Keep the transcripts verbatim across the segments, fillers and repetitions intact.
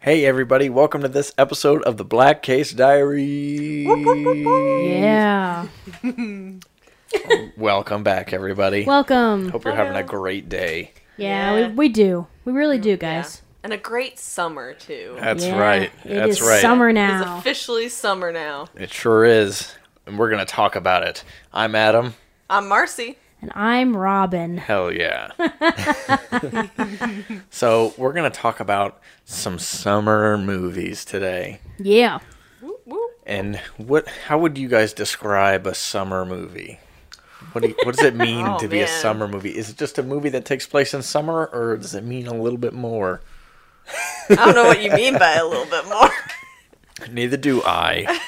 Hey everybody, welcome to this episode of the Black Case Diary. Yeah. Welcome back, everybody. Welcome. Hope you're having a great day. Yeah, Yeah. We, we do. We really do, guys. Yeah. And a great summer, too. That's Yeah, right. It That's is right. summer It's now. officially summer now. It sure is. And we're going to talk about it. I'm Adam. I'm Marcy. And I'm Robin. Hell yeah. So, we're going to talk about some summer movies today. Yeah. Whoop, whoop. And what how would you guys describe a summer movie? What do you, what does it mean Oh, to be a man. summer movie? Is it just a movie that takes place in summer, or does it mean a little bit more? I don't know what you mean by a little bit more. Neither do I.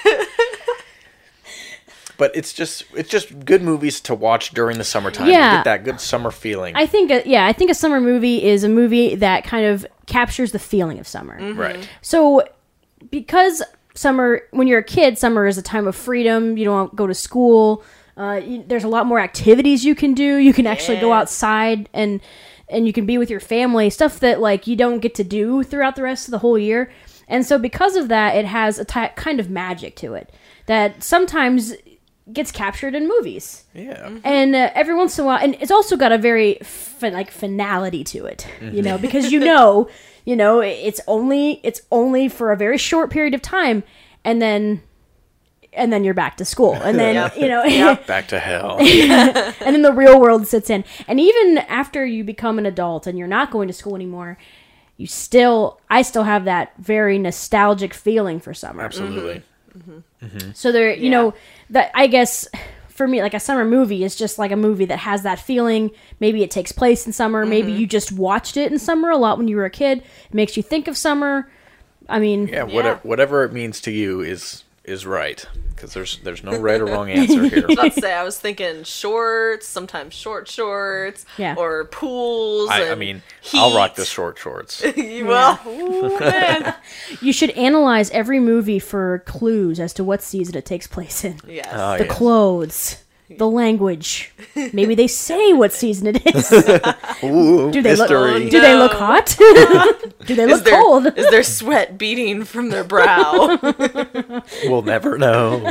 But it's just it's just good movies to watch during the summertime. Yeah. You get that good summer feeling. I think, uh, yeah, I think a summer movie is a movie that kind of captures the feeling of summer. Right. So, because summer, when you're a kid, summer is a time of freedom. You don't go to school. Uh, you, there's a lot more activities you can do. You can actually go Yeah. outside and and you can be with your family. Stuff that like you don't get to do throughout the rest of the whole year. And so, because of that, it has a ty- kind of magic to it that sometimes gets captured in movies. Yeah. And uh, every once in a while, and it's also got a very fin- like finality to it, you know, because you know, you know, it's only it's only for a very short period of time, and then and then you're back to school, and then Yep. you know, Back to hell. and then the real world sits in, and even after you become an adult and you're not going to school anymore, you still, I still have that very nostalgic feeling for summer. Absolutely. So there, you Yeah. know, that I guess for me, like a summer movie is just like a movie that has that feeling. Maybe it takes place in summer. Maybe you just watched it in summer a lot when you were a kid. It makes you think of summer. I mean, Yeah, Yeah. whatever whatever it means to you is is right, because there's there's no right or wrong answer here. I was about to say, I was thinking shorts, sometimes short shorts, Yeah. or pools. I, I and mean, I'll rock heat. the short shorts. You will. Ooh, man. you should analyze every movie for clues as to what season it takes place in. Yes. Oh, The yes. clothes, the language. Maybe they say what season it is. Ooh, Do they look? mystery. Do they look No. hot? Do they is look there, cold? is there sweat beading from their brow? We'll never know.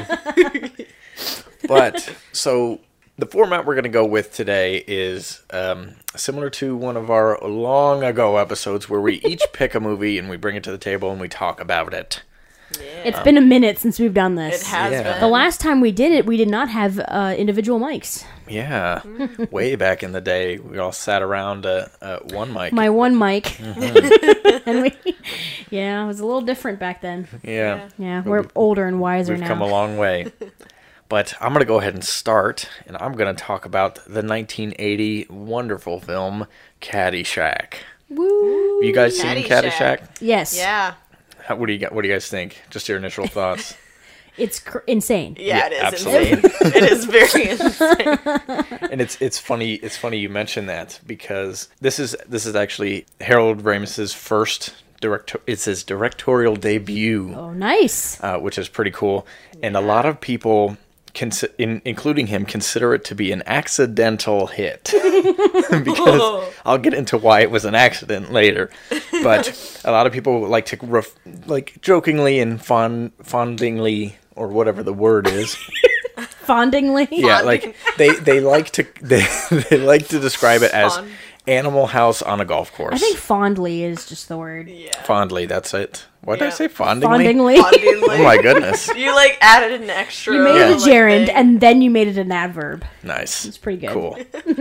But, so, the format we're going to go with today is um, similar to one of our long ago episodes where we each pick a movie and we bring it to the table and we talk about it. It's been a minute since we've done this. It has Yeah. been. The last time we did it, we did not have uh, individual mics. Yeah. Way back in the day, we all sat around uh, uh, one mic. My one mic, Mm-hmm. and we, yeah, it was a little different back then. yeah. Yeah, we're older and wiser We've now. come a long way. But I'm going to go ahead and start, and I'm going to talk about the nineteen eighty wonderful film Caddyshack. Woo! Have you guys seen Caddyshack. Caddyshack? Yes. Yeah. How, what do you got? What do you guys think? Just your initial thoughts. It's cr- insane. Yeah, Yeah, it is absolutely. insane. It is very insane. And it's it's funny it's funny you mention that, because this is this is actually Harold Ramis's first director. It's his directorial debut, Oh, nice. uh, which is pretty cool. And a lot of people, consi- in, including him, consider it to be an accidental hit. Because I'll get into why it was an accident later. But a lot of people like to ref- like jokingly and fond fondingly, or whatever the word is. Fondingly. Yeah, like they, they like to they, they like to describe it as Fond. Animal House on a golf course. I think fondly is just the word. Yeah. Fondly, that's it. What did I Yeah. say? Fondingly? Fondingly. Fondingly. Oh my goodness. You like added an extra. You made Yeah. it a like, gerund, thing. and then you made it an adverb. Nice. It's pretty good. Cool.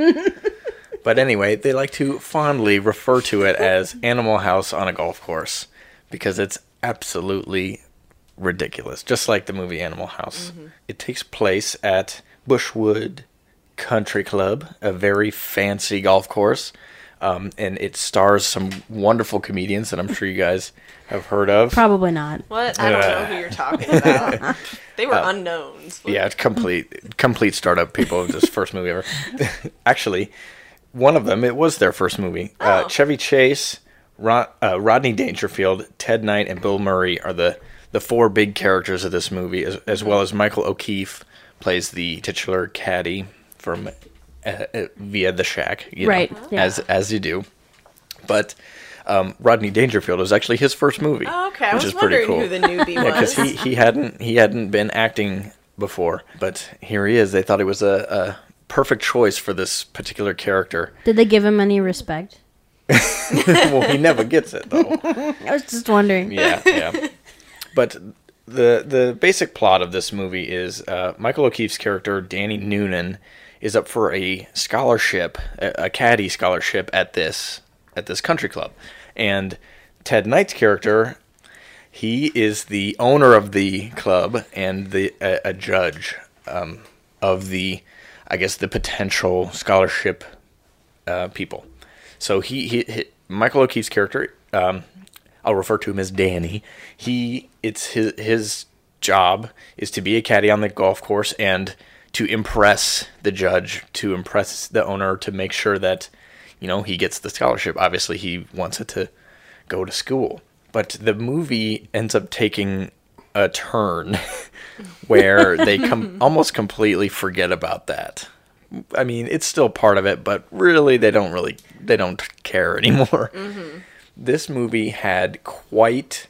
But anyway, they like to fondly refer to it as Animal House on a golf course, because it's absolutely ridiculous, just like the movie Animal House. Mm-hmm. It takes place at Bushwood Country Club, a very fancy golf course, um, and it stars some wonderful comedians that I'm sure you guys have heard of. Probably not. What? I don't know who you're talking about. They were unknowns. Yeah, it's complete complete startup people of this first movie ever. Actually, one of them, it was their first movie. Uh, Oh. Chevy Chase, Rod, uh, Rodney Dangerfield, Ted Knight, and Bill Murray are the, the four big characters of this movie, as, as well as Michael O'Keefe plays the titular caddy from uh, uh, via the shack, you know, Right, yeah. as as you do. But um, Rodney Dangerfield. It was actually his first movie. Oh, okay. I which was is pretty wondering cool. who the newbie Yeah, because was. he, he hadn't he hadn't been acting before, but here he is. They thought he was a, a perfect choice for this particular character. Did they give him any respect? Well, he never gets it though. I was just wondering. Yeah, yeah. But the the basic plot of this movie is uh, Michael O'Keefe's character Danny Noonan is up for a scholarship, a, a caddy scholarship at this at this country club, and Ted Knight's character, he is the owner of the club and the a, a judge um, of the, I guess, the potential scholarship uh, people. So he, he, he Michael O'Keefe's character, um, I'll refer to him as Danny. He it's his his job is to be a caddy on the golf course and to impress the judge, to impress the owner, to make sure that, you know, he gets the scholarship. Obviously, he wants it to go to school. But the movie ends up taking a turn where they com- almost completely forget about that. I mean, it's still part of it, but really they don't really they don't care anymore. Mm-hmm. This movie had quite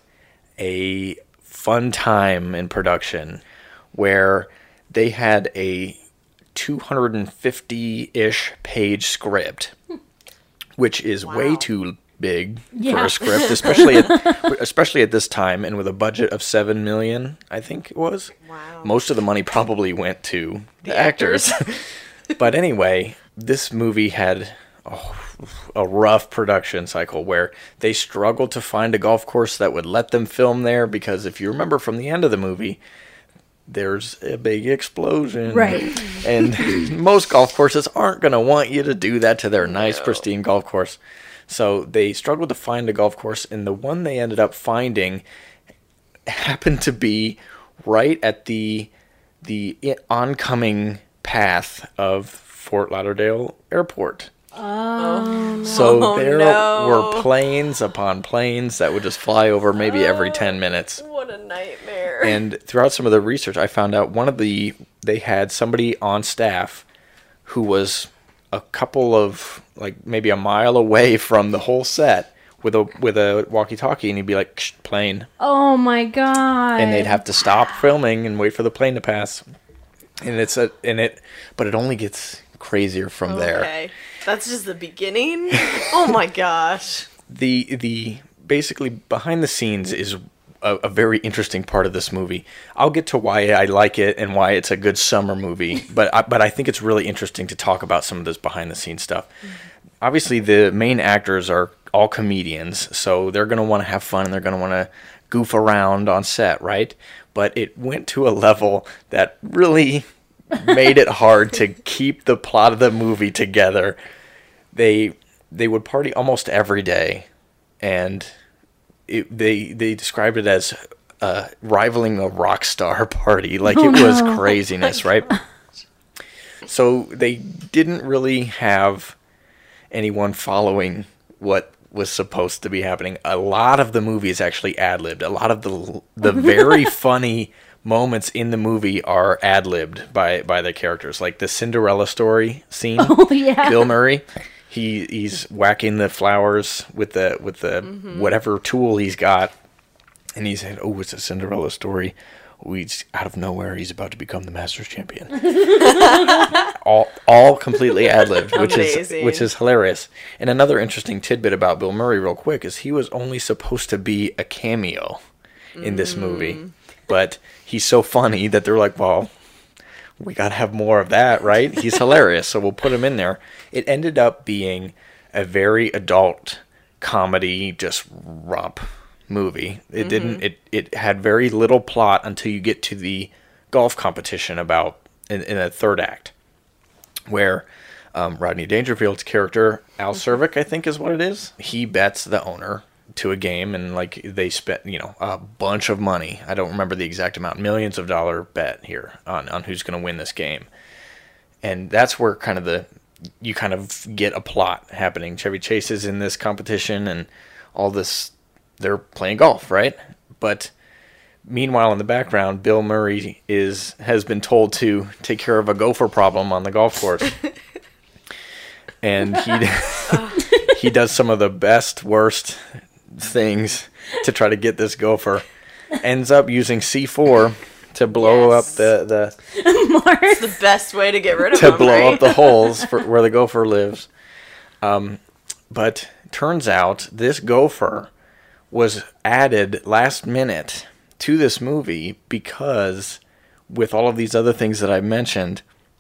a fun time in production where they had a two hundred fifty-ish page script, which is Wow. way too big Yeah. for a script, especially at, especially at this time, and with a budget of seven million, I think it was. Wow. Most of the money probably went to the, The actors. actors. But anyway, this movie had oh, a rough production cycle where they struggled to find a golf course that would let them film there, because if you remember from the end of the movie, there's a big explosion. Right. And most golf courses aren't going to want you to do that to their nice, No. pristine golf course. So they struggled to find a golf course, and the one they ended up finding happened to be right at the the oncoming path of Fort Lauderdale Airport. Um, So Oh, there no. were planes upon planes that would just fly over maybe every ten minutes. What a nightmare. And throughout some of the research, I found out one of the, they had somebody on staff who was a couple of, like maybe a mile away from the whole set with a with a walkie-talkie, and he'd be like, "Shh, plane," oh my god. and they'd have to stop filming and wait for the plane to pass. And it's a and it, but it only gets crazier from there. Okay. That's just the beginning? Oh my gosh. The the basically behind the scenes is a, a very interesting part of this movie. I'll get to why I like it and why it's a good summer movie, but I, but I think it's really interesting to talk about some of this behind the scenes stuff. Obviously, the main actors are all comedians, so they're going to want to have fun and they're going to want to goof around on set, right? But it went to a level that really made it hard to keep the plot of the movie together. They they would party almost every day, and it, they they described it as uh, rivaling a rock star party. Like, Oh, it was no. craziness, right? So they didn't really have anyone following what was supposed to be happening. A lot of the movie is actually ad-libbed. A lot of the the very funny moments in the movie are ad-libbed by by the characters. Like the Cinderella story scene. Oh, yeah. Bill Murray, he he's whacking the flowers with the with the whatever tool he's got, and he said, "Oh, it's a Cinderella story." He's out of nowhere, he's about to become the Masters champion. all all completely ad-libbed, which is Amazing. which is hilarious. And another interesting tidbit about Bill Murray, real quick, is he was only supposed to be a cameo in this movie, but he's so funny that they're like, well, we gotta have more of that, right? He's hilarious, so we'll put him in there. It ended up being a very adult comedy, just romp movie. It mm-hmm. didn't. It it had very little plot until you get to the golf competition about in, in the third act, where um, Rodney Dangerfield's character Al Cervic, I think is what it is. He bets the owner to a game, and like they spent, you know, a bunch of money. I don't remember the exact amount, millions of dollar bet here on on who's going to win this game, and that's where kind of the you kind of get a plot happening. Chevy Chase is in this competition, and all this. They're playing golf, right? But meanwhile, in the background, Bill Murray is has been told to take care of a gopher problem on the golf course, and he he does some of the best, worst things to try to get this gopher. Ends up using C four to blow Yes. up the, the Mark. It's the best way to get rid of to them, blow right? up the holes for where the gopher lives. Um, but turns out this gopher was added last minute to this movie because with all of these other things that I mentioned,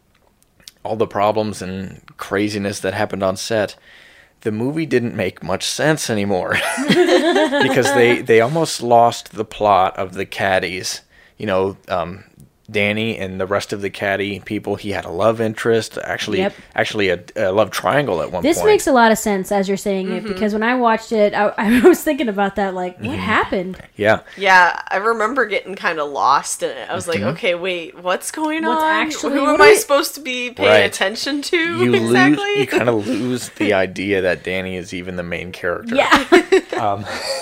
all the problems and craziness that happened on set, the movie didn't make much sense anymore because they, they almost lost the plot of the caddies. You know, um, Danny and the rest of the caddy people, he had a love interest, actually, Yep. actually a, a love triangle at one This point. makes a lot of sense as you're saying it, because when I watched it, I, I was thinking about that, like, what happened? Yeah. Yeah, I remember getting kind of lost in it. I was like, Mm-hmm. okay, wait, what's going What's on? actually- Who what am are I we- supposed to be paying Right. attention to You exactly? lose, you kind of lose the idea that Danny is even the main character. Yeah.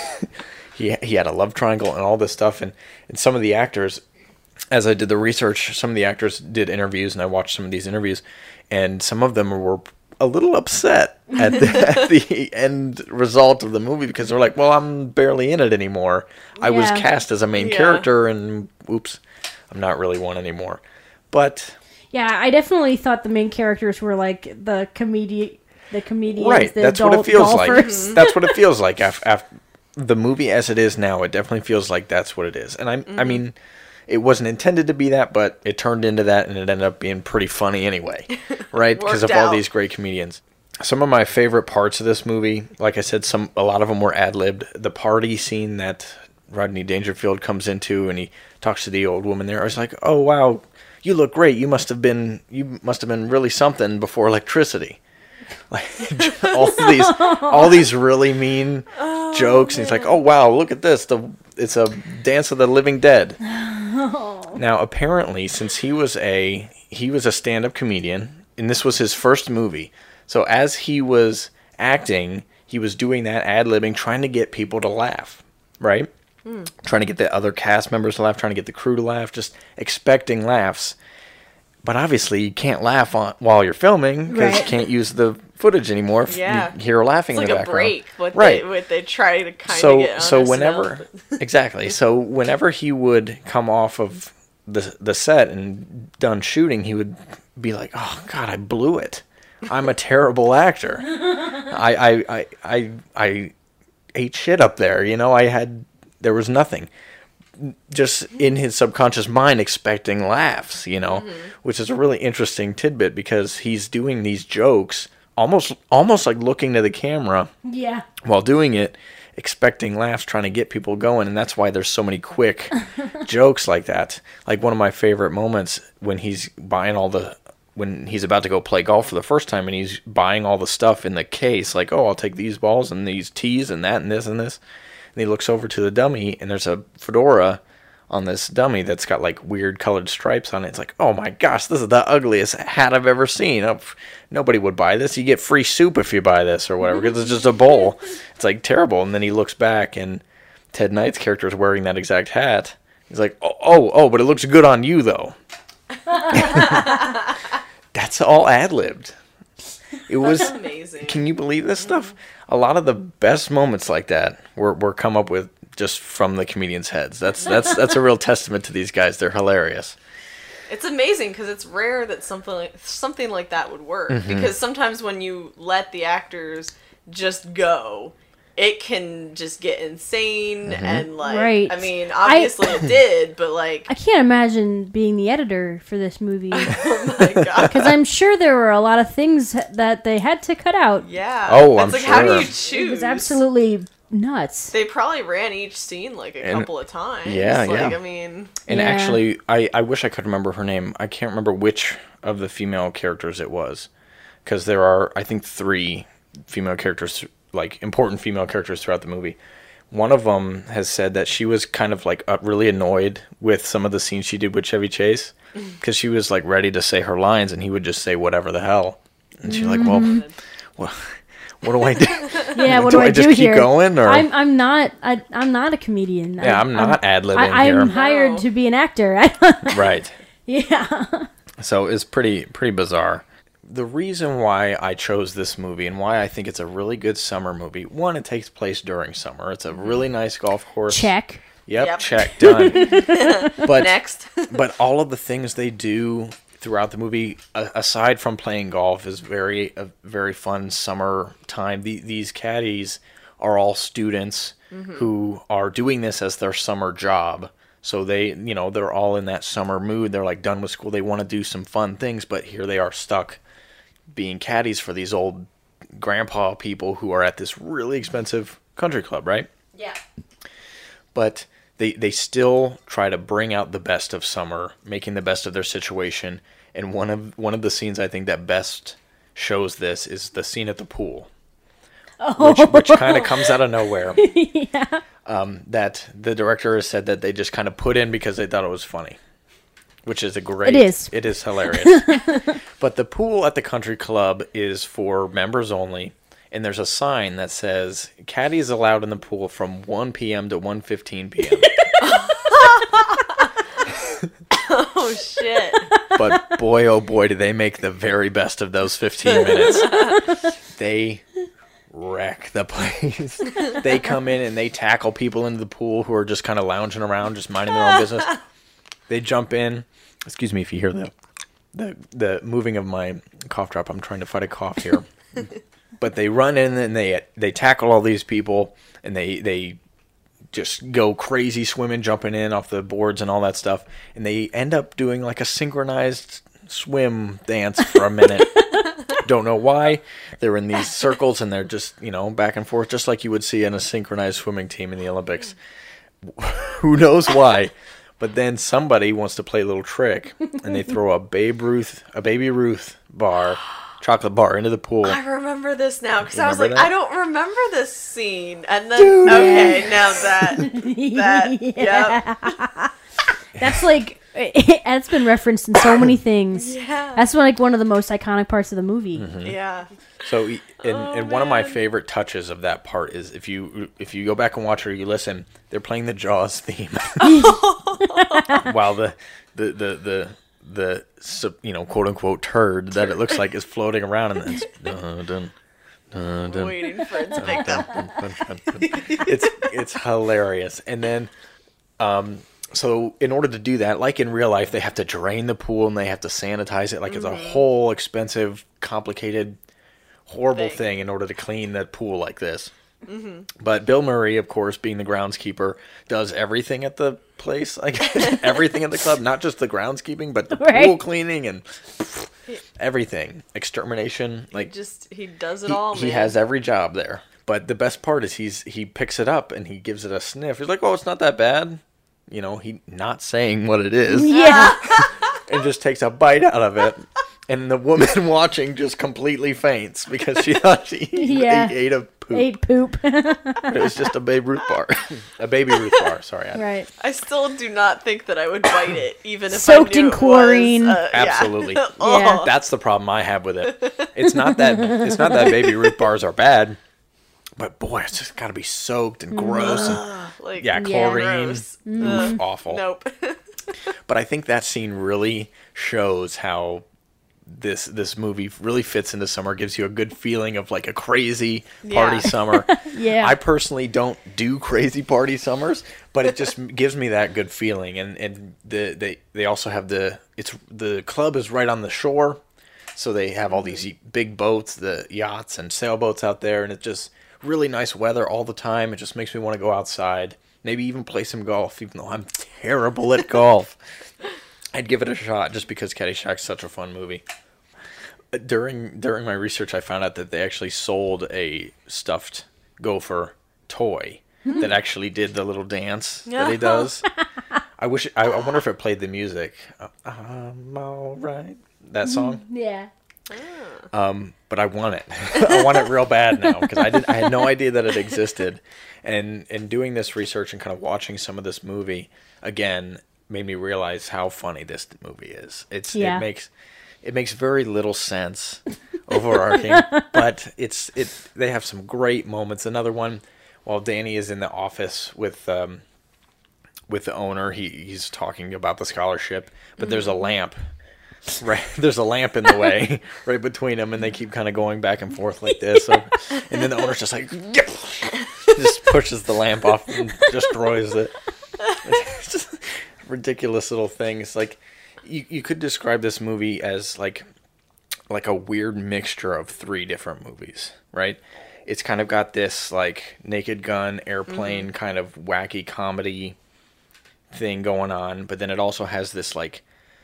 He he had a love triangle and all this stuff, and, and some of the actors, as I did the research, some of the actors did interviews, and I watched some of these interviews, and some of them were a little upset at the, at the end result of the movie because they're like, well, I'm barely in it anymore. I was Yeah. cast as a main Yeah. character, and oops, I'm not really one anymore. But Yeah, I definitely thought the main characters were like the comedian, the comedians, right, the that's adult what it feels golfers. like. That's what it feels like after, after the movie as it is now. It definitely feels like that's what it is, and I I mean. It wasn't intended to be that, but it turned into that, and it ended up being pretty funny anyway, right? Because of Worked all out. these great comedians. Some of my favorite parts of this movie, like I said, some a lot of them were ad-libbed. The party scene that Rodney Dangerfield comes into, and he talks to the old woman there. I was like, "Oh wow, you look great. You must have been you must have been really something before electricity." Like all these all these really mean jokes, and he's like, "Oh wow, look at this! The it's a Dance of the Living Dead." Now, apparently, since he was a he was a stand-up comedian, and this was his first movie, so as he was acting, he was doing that ad-libbing, trying to get people to laugh, right? Trying to get the other cast members to laugh, trying to get the crew to laugh, just expecting laughs. But obviously, you can't laugh on, while you're filming because you Right. can't use the footage anymore. if Yeah. You hear laughing It's like in the a background. break. What Right. they, what they try to kind of so get on so us whenever now. exactly so whenever he would come off of the the set and done shooting, he would be like, "Oh God, I blew it. I'm a terrible actor. I I I I, I ate shit up there. You know, I had there was nothing." Just in his subconscious mind expecting laughs, you know, which is a really interesting tidbit because he's doing these jokes almost almost like looking to the camera Yeah. while doing it, expecting laughs, trying to get people going, and that's why there's so many quick jokes like that. Like one of my favorite moments when he's buying all the when he's about to go play golf for the first time and he's buying all the stuff in the case, like, oh, I'll take these balls and these tees and that and this and this. And he looks over to the dummy and there's a fedora on this dummy that's got like weird colored stripes on it. It's like, oh my gosh, this is the ugliest hat I've ever seen. Oh, pff, nobody would buy this. You get free soup if you buy this or whatever because it's just a bowl. It's like terrible. And then he looks back and Ted Knight's character is wearing that exact hat. He's like, oh, oh, oh, but it looks good on you though. That's all ad-libbed. It was Amazing. Can you believe this stuff? A lot of the best moments like that were, were come up with just from the comedians' heads. That's that's that's a real testament to these guys. They're hilarious. It's amazing because it's rare that something like, something like that would work. Mm-hmm. Because sometimes when you let the actors just go, it can just get insane Mm-hmm. and like. Right. I mean, obviously it did, but like, I can't imagine being the editor for this movie oh my god. because I'm sure there were a lot of things that they had to cut out. Yeah. Oh, it's I'm like, how do sure. you choose? It was absolutely nuts. They probably ran each scene like a And- couple of times. Yeah, like, yeah. I mean, And Yeah. actually, I, I wish I could remember her name. I can't remember which of the female characters it was. Because there are, I think, three female characters, like important female characters throughout the movie. One of them has said that she was kind of like uh, really annoyed with some of the scenes she did with Chevy Chase. Because she was like ready to say her lines and he would just say whatever the hell. And she's like, well, well, what do I do? Yeah, what Do do, I I, just do keep here? going, or- I'm I'm not I, I'm not a comedian. Yeah, I'm not ad-libbing I, here. I'm hired No. to be an actor. Right. Yeah. So it's pretty pretty bizarre. the reason why I chose this movie and why I think it's a really good summer movie, one, it takes place during summer. It's a really nice golf course. Check. Yep, Yep. check, done. But Next. but all of the things they do throughout the movie, a- aside from playing golf, is very a very fun summer time. The, these caddies are all students who are doing this as their summer job. So they, you know, they're all in that summer mood. They're like done with school. They want to do some fun things, but here they are stuck being caddies for these old grandpa people who are at this really expensive country club, right? Yeah. But they they still try to bring out the best of summer, making the best of their situation. And one of one of the scenes I think that best shows this is the scene at the pool, Oh. which which kind of comes out of nowhere. Yeah. Um, that the director has said that they just kind of put in because they thought it was funny, which is a great. It is. It is hilarious. But the pool at the country club is for members only. And there's a sign that says, caddies allowed in the pool from one p.m. to one fifteen p.m. Oh, shit. But boy, oh boy, do they make the very best of those fifteen minutes. They wreck the place. They come in and they tackle people into the pool who are just kind of lounging around, just minding their own business. They jump in. Excuse me if you hear the, the, the moving of my cough drop. I'm trying to fight a cough here. But they run in and they they tackle all these people and they they just go crazy swimming, jumping in off the boards and all that stuff. And they end up doing like a synchronized swim dance for a minute. Don't know why. They're in these circles and they're just, you know, back and forth, just like you would see in a synchronized swimming team in the Olympics. Who knows why? But then somebody wants to play a little trick and they throw a Babe Ruth, a Baby Ruth bar. Chocolate bar into the pool. I remember this now because I was Remember like, that? I don't remember this scene, and then Dude. okay, now that that Yeah. yep, That's like that's been referenced in so many things. yeah, That's like one of the most iconic parts of the movie. Mm-hmm. yeah. So, and, Oh, and one of my man. favorite touches of that part is if you if you go back and watch or you listen, they're playing the Jaws theme while the the the the the sup- you know, quote unquote turd that it looks like is floating around and it's dun, dun, dun, dun, Waiting for its victim. dun, dun, dun, dun. It's it's hilarious. And then um so in order to do that, like in real life, they have to drain the pool and they have to sanitize it. Like it's a whole expensive, complicated, horrible Thing. thing in order to clean that pool like this. But Bill Murray, of course, being the groundskeeper, does everything at the place, like everything at the club, not just the groundskeeping, but the Right. pool cleaning and everything, extermination. Like Just he does it he, all. he man. has every job there. But the best part is he's he picks it up and he gives it a sniff. He's like, "Oh, it's not that bad," you know. He not saying what it is, Yeah. and just takes a bite out of it. And the woman watching just completely faints because she thought she Yeah. he ate a poop. Ate poop. But it was just a Babe Ruth bar. A Baby Ruth bar, sorry. I- Right. I still do not think that I would bite it, even if Soaked I knew in it chlorine. Was, uh, yeah. Absolutely. Oh. Yeah. That's the problem I have with it. It's not that it's not that Baby Ruth bars are bad, but boy, it's just got to be soaked and gross and Like, yeah, Yeah. chlorine. gross. Oof, Ugh. awful. Nope. But I think that scene really shows how this this movie really fits into summer, gives you a good feeling of like a crazy party Yeah. summer. Yeah. I personally don't do crazy party summers, but it just gives me that good feeling. And and the they they also have the it's the club is right on the shore, so they have all these big boats, the yachts and sailboats out there, and it's just really nice weather all the time. It just makes me want to go outside, maybe even play some golf, even though I'm terrible at golf. I'd give it a shot just because Caddyshack's such a fun movie. During during my research, I found out that they actually sold a stuffed gopher toy that actually did the little dance that he does. I wish I, I wonder if it played the music. Uh, I'm all right. That song. Yeah. Um, but I want it. I want it real bad now because I did. I had no idea that it existed, and in doing this research and kind of watching some of this movie again made me realize how funny this movie is. It's Yeah. it makes it makes very little sense, overarching, but it's it. They have some great moments. Another one, while Danny is in the office with um, with the owner, he he's talking about the scholarship, but there's a lamp right, there's a lamp in the way right between them, and they keep kind of going back and forth like this. So, and then the owner's just like, yep, just pushes the lamp off and destroys it. It's just ridiculous little things. Like, you you could describe this movie as like like a weird mixture of three different movies, right? It's kind of got this like Naked Gun, Airplane, mm-hmm. kind of wacky comedy thing going on, but then it also has this like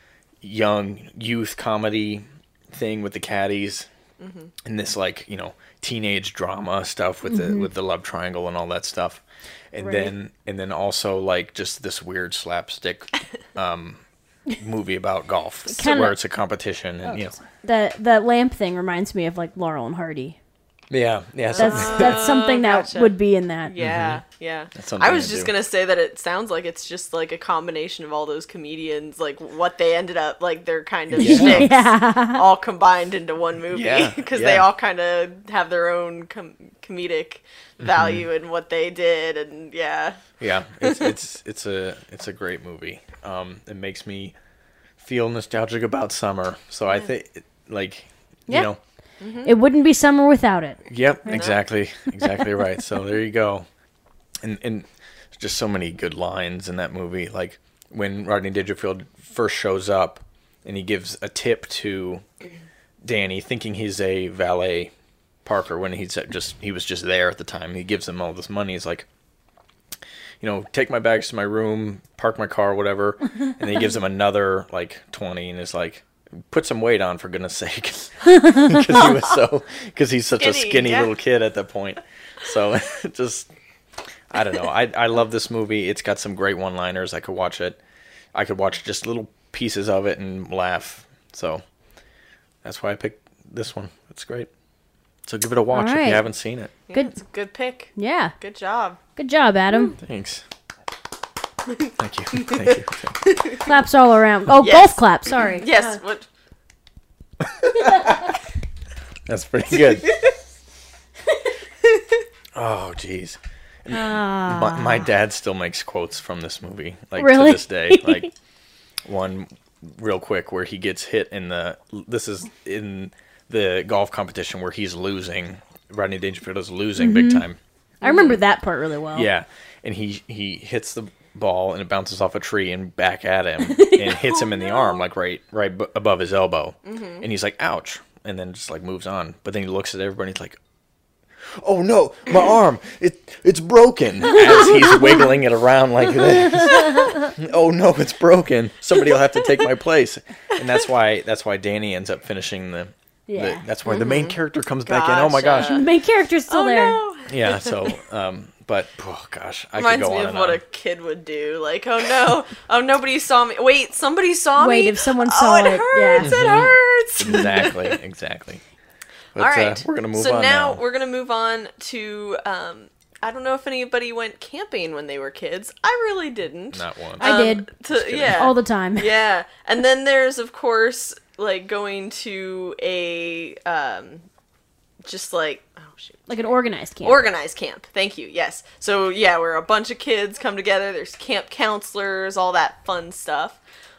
young youth comedy thing with the caddies, mm-hmm. and this like, you know, teenage drama stuff with mm-hmm. the with the love triangle and all that stuff, and right. then and then also like just this weird slapstick um movie about golf kinda, where it's a competition, and you know, that that lamp thing reminds me of like Laurel and Hardy. Yeah, yeah. That's uh, that's something that gotcha. would be in that. Yeah, mm-hmm. yeah. I was just do. gonna say that it sounds like it's just like a combination of all those comedians, like what they ended up like their kind of yeah. shticks, yeah. all combined into one movie, because yeah, yeah. they all kind of have their own com- comedic value mm-hmm. in what they did, and yeah. Yeah, it's it's it's a it's a great movie. Um, it makes me feel nostalgic about summer, so I think like you yeah. know. Mm-hmm. It wouldn't be summer without it. Yep, right. exactly, exactly right. So there you go, and and there's just so many good lines in that movie. Like when Rodney Dangerfield first shows up, and he gives a tip to Danny, thinking he's a valet parker when he's just he was just there at the time. He gives him all this money. He's like, you know, take my bags to my room, park my car, whatever, and then he gives him another like twenty, and is like, put some weight on, for goodness sake, because he was so because he's such skinny, a skinny yeah. little kid at that point. So just I don't know. I I love this movie. It's got some great one-liners. I could watch it. I could watch just little pieces of it and laugh. So that's why I picked this one. It's great. So give it a watch right. if you haven't seen it. Yeah, good, it's a good pick. Yeah, good job. Good job, Adam. Thanks. Thank you. Thank you. Thank you. Claps all around. Oh, yes. Golf clap. Sorry. Yes. Uh. What? That's pretty good. Oh, jeez. Ah. My, my dad still makes quotes from this movie, like really? to this day. Like one real quick where he gets hit in the. This is in the golf competition where he's losing. Rodney Dangerfield is losing mm-hmm. big time. I remember that part really well. Yeah, and he he hits the ball and it bounces off a tree and back at him and hits him in the arm, like right right b- above his elbow, mm-hmm. and he's like, ouch, and then just like moves on. But then he looks at everybody and he's like, oh no, my arm, it it's broken, as he's wiggling it around like this. Oh no, it's broken, somebody will have to take my place. And that's why that's why Danny ends up finishing the yeah the, that's why mm-hmm. the main character comes gotcha. back in. Oh my gosh, the main character's still oh, there. No. Yeah, so um but oh gosh, I reminds could go me on of and what on. a kid would do. Like, oh no, oh nobody saw me. Wait, somebody saw Wait, me. if someone saw oh, it, it, hurts. yeah. It hurts. Exactly, exactly. But, All right, uh, we're gonna move so on now. now. We're gonna move on to. Um, I don't know if anybody went camping when they were kids. I really didn't. Not once. I Um, did. To, yeah, all the time. Yeah, and then there's of course like going to a um, just like oh shoot. Like an organized camp. Organized camp. Thank you. Yes. So yeah, where a bunch of kids come together. There's camp counselors, all that fun stuff.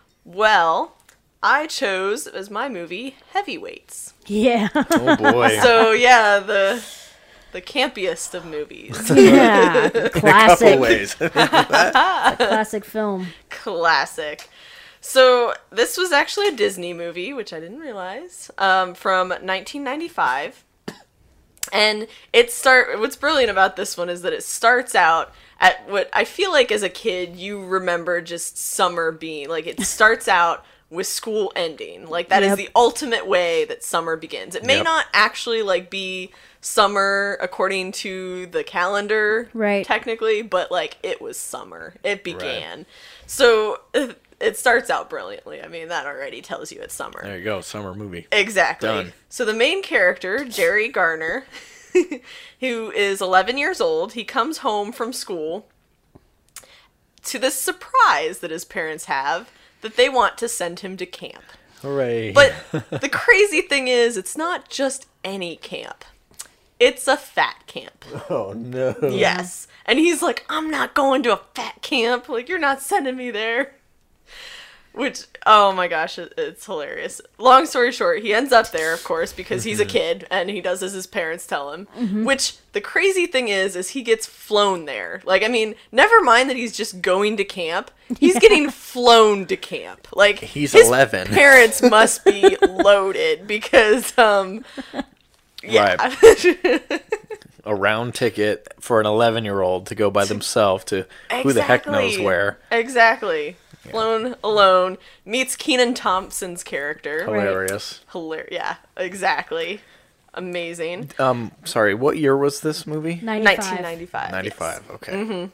Well, I chose as my movie Heavyweights. Yeah. Oh boy. So yeah, the the campiest of movies. Yeah. Classic. In a couple ways. A classic film. Classic. So this was actually a Disney movie, which I didn't realize, um, from nineteen ninety-five. And it start. What's brilliant about this one is that it starts out at what I feel like as a kid you remember just summer being like. It starts out with school ending. Like that yep. is the ultimate way that summer begins. It may yep. not actually like be summer according to the calendar, right? Technically, but like it was summer. It began. Right. So it starts out brilliantly. I mean, that already tells you it's summer. There you go, summer movie. Exactly. Done. So the main character, Jerry Garner, who is eleven years old, he comes home from school to this surprise that his parents have that they want to send him to camp. Hooray. But the crazy thing is, it's not just any camp. It's a fat camp. Oh, no. Yes. And he's like, I'm not going to a fat camp. Like, you're not sending me there. Which, oh my gosh, it, it's hilarious. Long story short, he ends up there, of course, because he's a kid, and he does as his parents tell him. Mm-hmm. Which, the crazy thing is, is he gets flown there. Like, I mean, never mind that he's just going to camp. He's yeah. getting flown to camp. Like, he's his eleven. Parents must be loaded, because, um... yeah. Right. A round ticket for an eleven-year-old to go by themselves to exactly. who the heck knows where. Exactly. Yeah. Flown alone. Meets Kenan Thompson's character. Hilarious. Right. Hilarious. Yeah, exactly. Amazing. Um, sorry, what year was this movie? ninety-five. nineteen ninety-five. ninety-five, yes. okay. Mm-hmm.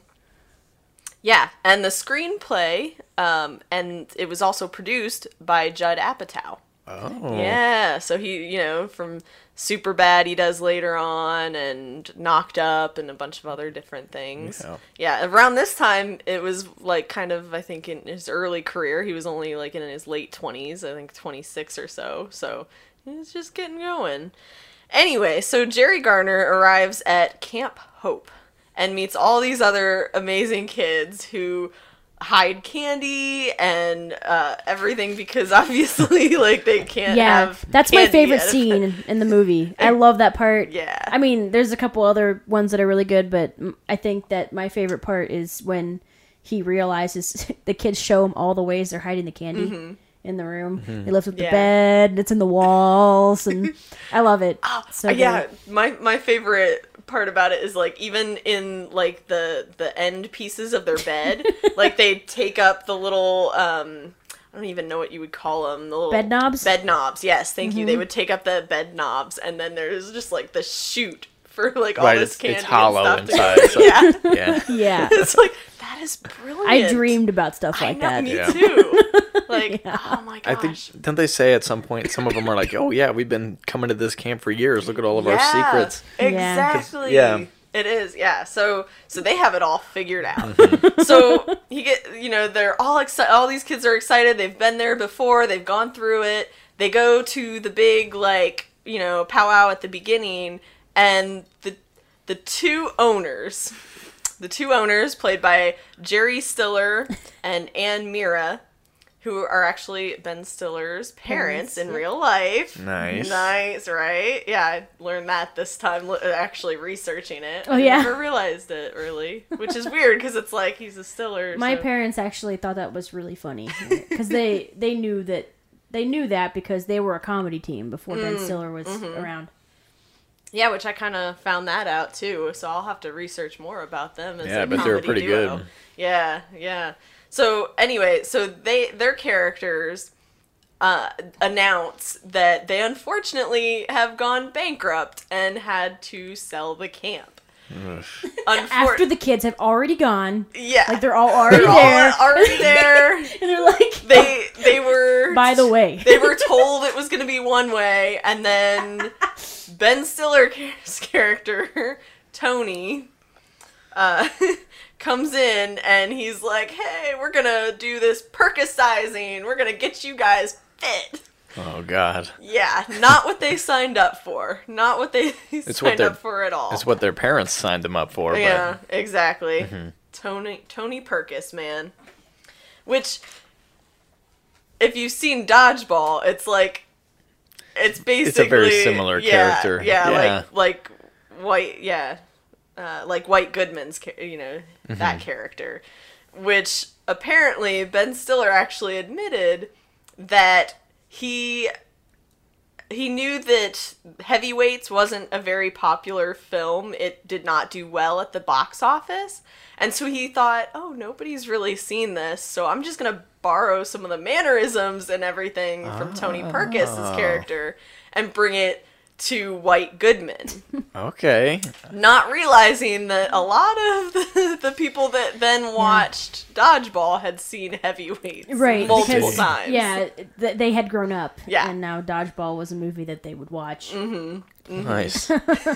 Yeah, and the screenplay, um, and it was also produced by Judd Apatow. Oh. Yeah, so he, you know, from Superbad he does later on, and Knocked Up, and a bunch of other different things. Yeah. yeah, around this time, it was, like, kind of, I think, in his early career. He was only, like, in his late twenties, I think twenty-six or so, so he was just getting going. Anyway, so Jerry Garner arrives at Camp Hope, and meets all these other amazing kids who hide candy and uh, everything, because obviously, like, they can't yeah, have that's my favorite scene in, in the movie. I love that part. Yeah. I mean, there's a couple other ones that are really good, but I think that my favorite part is when he realizes the kids show him all the ways they're hiding the candy mm-hmm. in the room. Mm-hmm. He lifts up the yeah. bed, and it's in the walls, and I love it. Oh, so yeah, my my favorite part about it is, like, even in, like, the the end pieces of their bed, like, they take up the little um I don't even know what you would call them, the little bed knobs. Bed knobs, yes, thank mm-hmm. you. They would take up the bed knobs, and then there's just, like, the chute for, like, all right, this it's, candy. It's hollow and inside. stuff So, yeah, yeah, yeah. It's like, that is brilliant. I dreamed about stuff like I know, that. Me yeah. too. Like, yeah. oh my gosh. I think, didn't they say at some point, some of them are like, oh yeah, we've been coming to this camp for years. Look at all of yeah, our secrets. Exactly. Yeah. It is, yeah. So, so they have it all figured out. Mm-hmm. So he get, you know, they're all excited. All these kids are excited. They've been there before. They've gone through it. They go to the big, like, you know, powwow at the beginning, and the the two owners, the two owners played by Jerry Stiller and Ann Mira, who are actually Ben Stiller's parents, parents in real life. Nice. Nice, right? Yeah, I learned that this time, actually researching it. Oh, I yeah. never realized it, really. Which is weird, because it's like, he's a Stiller. My so. parents actually thought that was really funny. Because they, they knew that, they knew that because they were a comedy team before mm, Ben Stiller was mm-hmm. around. Yeah, which I kind of found that out, too. So I'll have to research more about them as yeah, a but comedy they were pretty duo. good. Yeah, yeah. So anyway, so they their characters uh, announce that they unfortunately have gone bankrupt and had to sell the camp. Unfor- After the kids have already gone, yeah, like they're all already they're there, all already there, and they're like, they they were. By the way, they were told it was going to be one way, and then Ben Stiller's character Tony. Uh, comes in and he's like, hey, we're gonna do this Percocizing. We're gonna get you guys fit. Oh, God. Yeah, not what they signed up for. Not what they it's signed what their, up for at all. It's what their parents signed them up for. Yeah, but... exactly. Mm-hmm. Tony Tony Perkis, man. Which, if you've seen Dodgeball, it's like, it's basically... It's a very similar yeah, character. Yeah, yeah, like, like, white, yeah. Uh, like White Goodman's, you know, mm-hmm. that character, which apparently Ben Stiller actually admitted that he he knew that Heavyweights wasn't a very popular film. It did not do well at the box office, and so he thought, oh, nobody's really seen this, so I'm just gonna borrow some of the mannerisms and everything from Tony Perkis' character and bring it to White Goodman. Okay. Not realizing that a lot of the, the people that then watched yeah. Dodgeball had seen Heavyweights right, multiple because, times. Yeah, th- they had grown up. Yeah. And now Dodgeball was a movie that they would watch. Mm-hmm. Mm-hmm. Nice.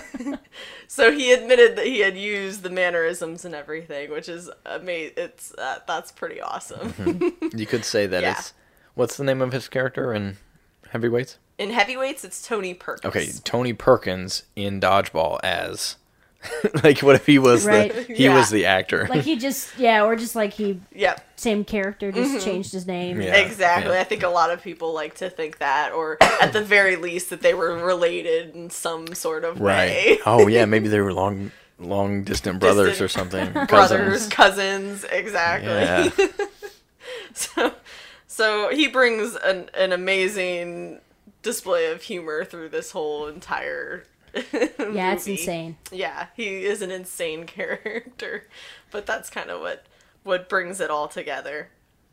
So he admitted that he had used the mannerisms and everything, which is amazing. It's uh, that's pretty awesome. Mm-hmm. You could say that yeah. it's... What's the name of his character in Heavyweights? In Heavyweights, it's Tony Perkins. Okay, Tony Perkins in Dodgeball as Like, what if he was Right. the he Yeah. was the actor? Like he just, yeah, or just like he, Yep. same character, just changed his name. Yeah. Exactly. yeah. I think a lot of people like to think that, or at the very least that they were related in some sort of way. Right. Oh yeah, maybe they were long long distant brothers Distant or something. Brothers, Cousins. cousins, exactly. Yeah. so, so he brings an, an amazing display of humor through this whole entire Yeah, it's movie. insane. Yeah, he is an insane character, but that's kind of what what brings it all together.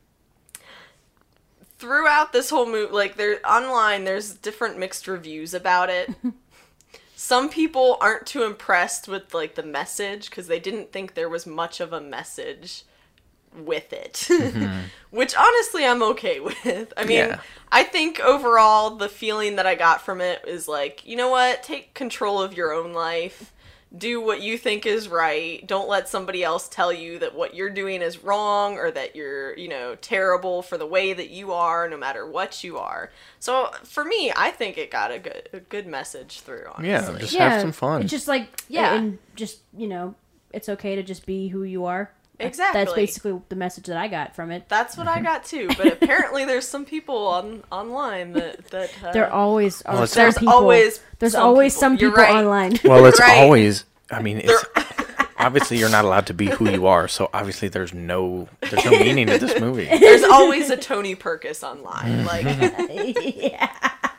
Throughout this whole movie, like there online, there's different mixed reviews about it. Some people aren't too impressed with like the message because they didn't think there was much of a message with it. Mm-hmm. Which honestly I'm okay with. I mean, Yeah. I think overall the feeling that I got from it is like, you know what? Take control of your own life. Do what you think is right. Don't let somebody else tell you that what you're doing is wrong or that you're, you know, terrible for the way that you are, no matter what you are. So for me, I think it got a good a good message through, honestly. Yeah, just Yeah, have some fun. It's just like, Yeah. yeah, and just, you know, it's okay to just be who you are. That's- Exactly. That's basically the message that I got from it. That's what I got too, but apparently there's some people on online that that uh, There always are Well, it's- some there's people. always there's some always people. some You're people right. online. Well, it's Right. always. I mean, it's obviously you're not allowed to be who you are. So obviously there's no there's no meaning to this movie. There's always a Tony Perkis online. Like, yeah.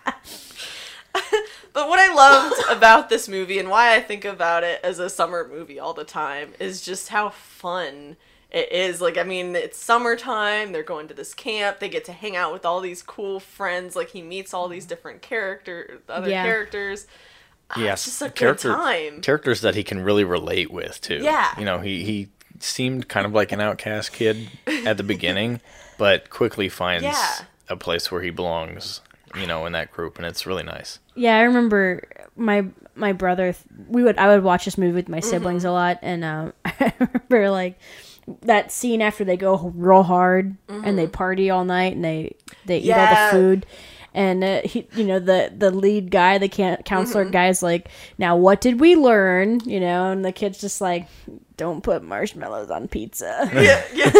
but what I loved about this movie and why I think about it as a summer movie all the time is just how fun it is. Like, I mean, it's summertime. They're going to this camp. They get to hang out with all these cool friends. Like, he meets all these different character, other Yeah. characters. Ah, Yes, it's just a character- good time. Characters that he can really relate with too. Yeah. You know, he he seemed kind of like an outcast kid at the beginning, but quickly finds Yeah. a place where he belongs. You know, in that group, and it's really nice. Yeah, I remember my my brother. We would I would watch this movie with my siblings a lot, and um, I remember like that scene after they go real hard and they party all night and they they eat all Yeah. the food. And uh, he, you know, the the lead guy, the can- counselor guy's like, "Now, what did we learn?" You know, and the kid's just like, "Don't put marshmallows on pizza." Yeah, yeah.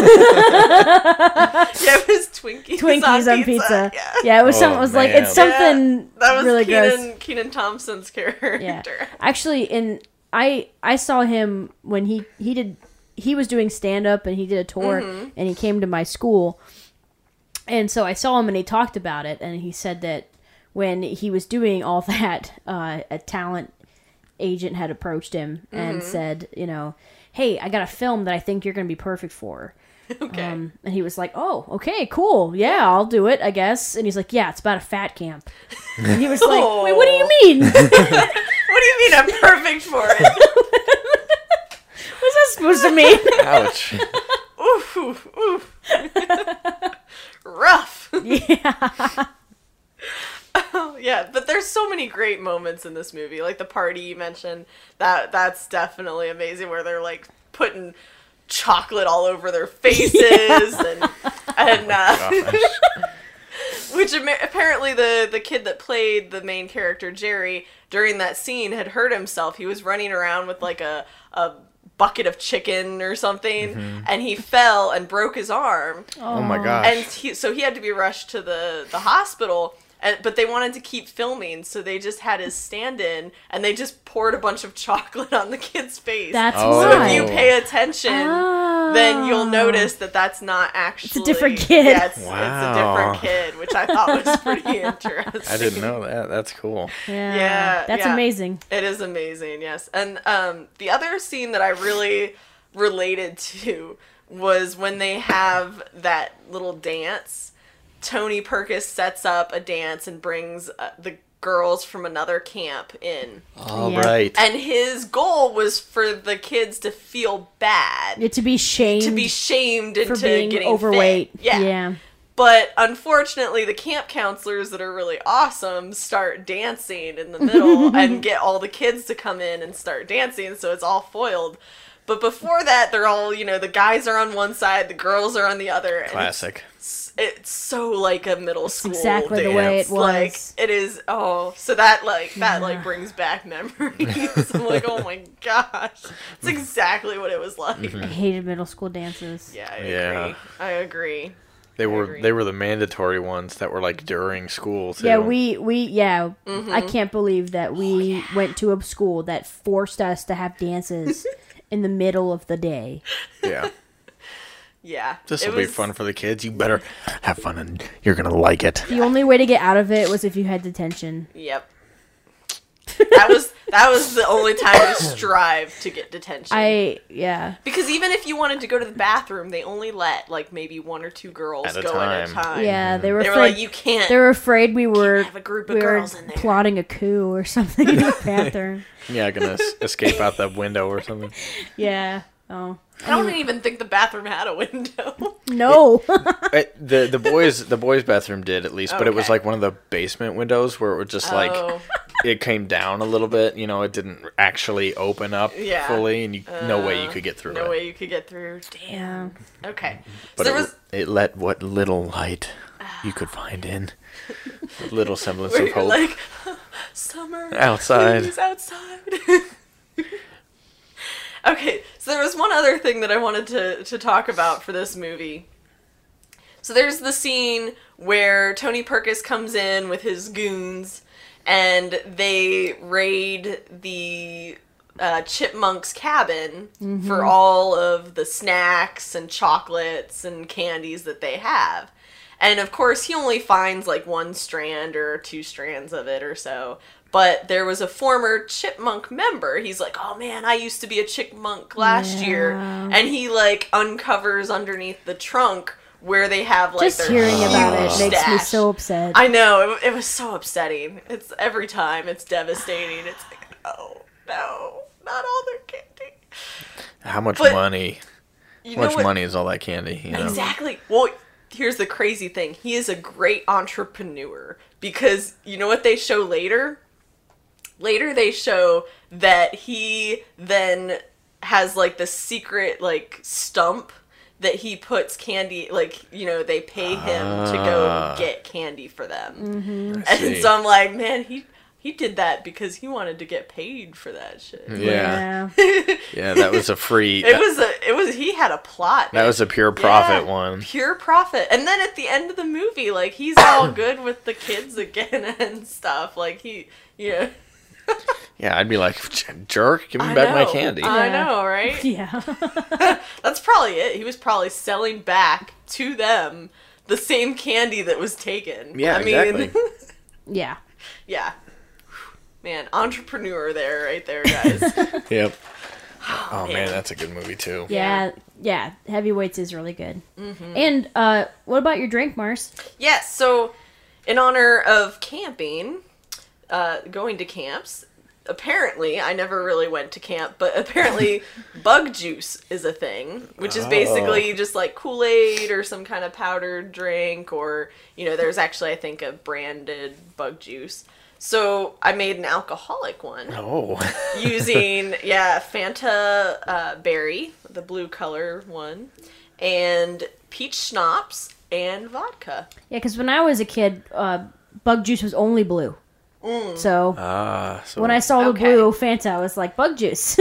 yeah, it was Twinkies, Twinkies on pizza. Yeah. Yeah, it was Oh, some. It was like man. it's something Yeah, that was really gross. Keenan, Keenan Thompson's character. Yeah, actually, in I I saw him when he he did he was doing stand up and he did a tour and he came to my school, and so I saw him and he talked about it and he said that when he was doing all that, uh, a talent agent had approached him and said, you know, hey, I got a film that I think you're going to be perfect for. Okay. Um, and he was like, oh, okay, cool. Yeah, I'll do it, I guess. And he's like, yeah, it's about a fat camp. And he was like, wait, what do you mean? What do you mean I'm perfect for it? What's that supposed to mean? Ouch. Oof, oof, oof. Rough. Yeah. Oh, yeah, but there's so many great moments in this movie. Like the party you mentioned, that that's definitely amazing where they're like putting chocolate all over their faces and and uh, Gosh. which ama- apparently the the kid that played the main character Jerry during that scene had hurt himself. He was running around with like a a bucket of chicken or something and he fell and broke his arm. Oh my gosh. And he, so he had to be rushed to the, the hospital, and, but they wanted to keep filming, so they just had his stand-in, and they just poured a bunch of chocolate on the kid's face. That's Oh. so why. if you pay attention, Oh. then you'll notice that that's not actually... different kid. Yeah, it's, Wow. it's a different kid, which I thought was pretty interesting. I didn't know that. That's cool. Yeah. Yeah, That's yeah. amazing. It is amazing, yes. And um, the other scene that I really related to was when they have that little dance. Tony Perkis sets up a dance and brings uh, the girls from another camp in. All Yeah. right. And his goal was for the kids to feel bad. Yeah, to be shamed To be shamed into for being getting overweight. fit. Yeah. Yeah. But unfortunately, the camp counselors that are really awesome start dancing in the middle and get all the kids to come in and start dancing, so it's all foiled. But before that, they're all, you know, the guys are on one side, the girls are on the other. And Classic. It's, it's so like a middle school exactly the dance. way it was. Like, it is, oh, so that, like, that, Yeah. like, brings back memories. I'm like, oh my gosh. It's exactly what it was like. I hated middle school dances. Yeah, I Yeah. agree. I agree. They were agree. they were the mandatory ones that were like during school too. Yeah, we we yeah. Mm-hmm. I can't believe that we went to a school that forced us to have dances in the middle of the day. Yeah. Yeah. This it will be was- fun for the kids. You better have fun and you're gonna like it. The only way to get out of it was if you had detention. Yep. That was that was the only time to strive to get detention. I yeah. Because even if you wanted to go to the bathroom, they only let like maybe one or two girls At a go at a time. time. Yeah, they were They were afraid like, you can't. they were afraid we were have a group of we were girls in there. plotting a coup or something in the bathroom. Yeah, gonna es- escape out the window or something. Yeah. Oh. I don't even think the bathroom had a window. No. Uh, the the boys the boys bathroom did at least, but it was Okay. like one of the basement windows where it was just like Oh. it came down a little bit. You know, it didn't actually open up Yeah. fully, and you no way you could get through No it. way you could get through. yeah. Damn. Okay. But so it, there was it let what little light you could find in, little semblance where of you're hope. like summer Outside. please, outside. Okay, so there was one other thing that I wanted to to talk about for this movie. So there's the scene where Tony Perkis comes in with his goons, and they raid the uh, chipmunk's cabin for all of the snacks and chocolates and candies that they have. And of course, he only finds like one strand or two strands of it or so. But there was a former chipmunk member. He's like, oh man, I used to be a chipmunk last year. Yeah. And he like uncovers underneath the trunk where they have like Just their hearing about it huge makes me stash. so upset. I know, it, it was so upsetting. It's every time, it's devastating. It's like, oh no, not all their candy. How much But- money? You How know much what? money is all that candy? You know? Exactly. Well, here's the crazy thing. He is a great entrepreneur because you know what they show later? Later they show that he then has like the secret like stump that he puts candy, like, you know, they pay him to go Ah. get candy for them. I And see. so I'm like, man, he he did that because he wanted to get paid for that shit. Yeah. Yeah. Yeah, that was a free. It was a it was he had a plot. that was a pure profit Yeah, one. Pure profit. And then at the end of the movie, like he's all good with the kids again and stuff. Like he, you know, Yeah, I'd be like, jerk, give me I back my know. candy. I Yeah. know, right? Yeah. That's probably it. He was probably selling back to them the same candy that was taken. Yeah, I mean, exactly. Yeah. yeah. Man, entrepreneur there, right there, guys. Yep. Oh man, man. that's a good movie too. Yeah. Yeah. Heavyweights is really good. Mm-hmm. And uh, what about your drink, Mars? Yes, so in honor of camping, uh, going to camps, apparently, I never really went to camp, but apparently bug juice is a thing, which is basically just like Kool-Aid or some kind of powdered drink, or, you know, there's actually, I think, a branded bug juice. So I made an alcoholic one Oh. using, yeah, Fanta uh, berry, the blue color one, and peach schnapps and vodka. Yeah, because when I was a kid, uh, bug juice was only blue. So Ah, so when I saw the Okay. blue Fanta, I was like, bug juice.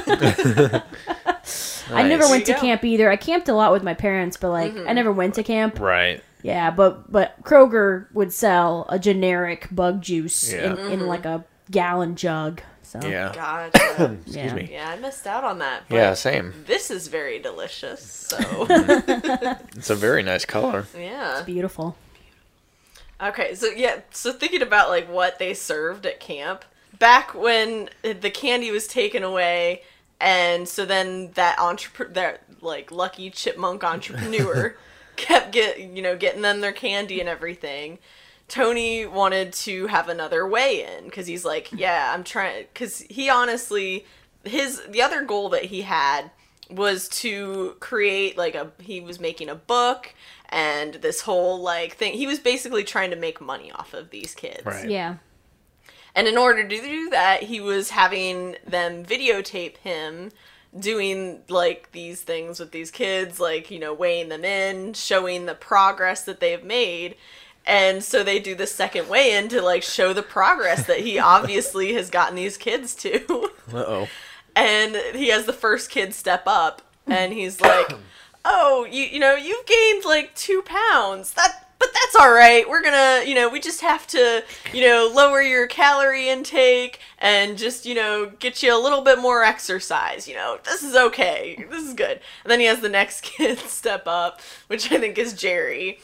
I never Nice. went to There you go. camp either. I camped a lot with my parents, but like I never went to camp. Right. Yeah, but but Kroger would sell a generic bug juice Yeah. in, in like a gallon jug. So Yeah. Gotcha. Excuse yeah. me. Yeah, I missed out on that. But Yeah, same. This is very delicious. So, It's a very nice color. yeah. Beautiful. Okay, so yeah, so thinking about like what they served at camp back when the candy was taken away, and so then that entrepreneur, that like lucky chipmunk entrepreneur, kept get you know getting them their candy and everything. Tony wanted to have another way in because he's like, yeah, I'm trying, because he honestly, his the other goal that he had was to create like a he was making a book and this whole like thing. He was basically trying to make money off of these kids. Right. Yeah. And in order to do that, he was having them videotape him doing like these things with these kids, like, you know, weighing them in, showing the progress that they've made. And so they do the second weigh-in to like show the progress that he obviously has gotten these kids to. Uh-oh. And he has the first kid step up, and he's like, oh, you you know, you've gained like two pounds. That But that's all right. We're gonna, you know, we just have to, you know, lower your calorie intake and just, you know, get you a little bit more exercise. You know, this is okay. This is good. And then he has the next kid step up, which I think is Jerry.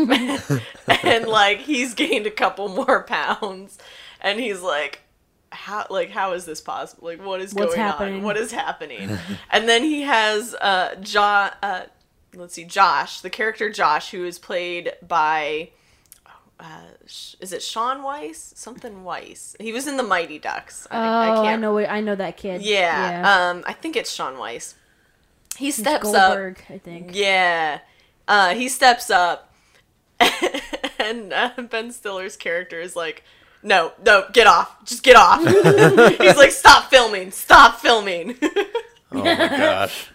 And, like, he's gained a couple more pounds. And he's like, how, like, how is this possible? Like, what is What's going happening? on? What is happening? And then he has, uh, John, uh, let's see, Josh, the character Josh, who is played by, uh, is it Sean Weiss? Something Weiss. He was in the Mighty Ducks. Oh, I, I, I, can't, know. I know that kid. Yeah, yeah. Um, I think it's Sean Weiss. He It's steps Goldberg, up. I think. Yeah, uh, he steps up, and uh, Ben Stiller's character is like, "No, no, get off! Just get off!" He's like, "Stop filming! Stop filming!" Oh my gosh.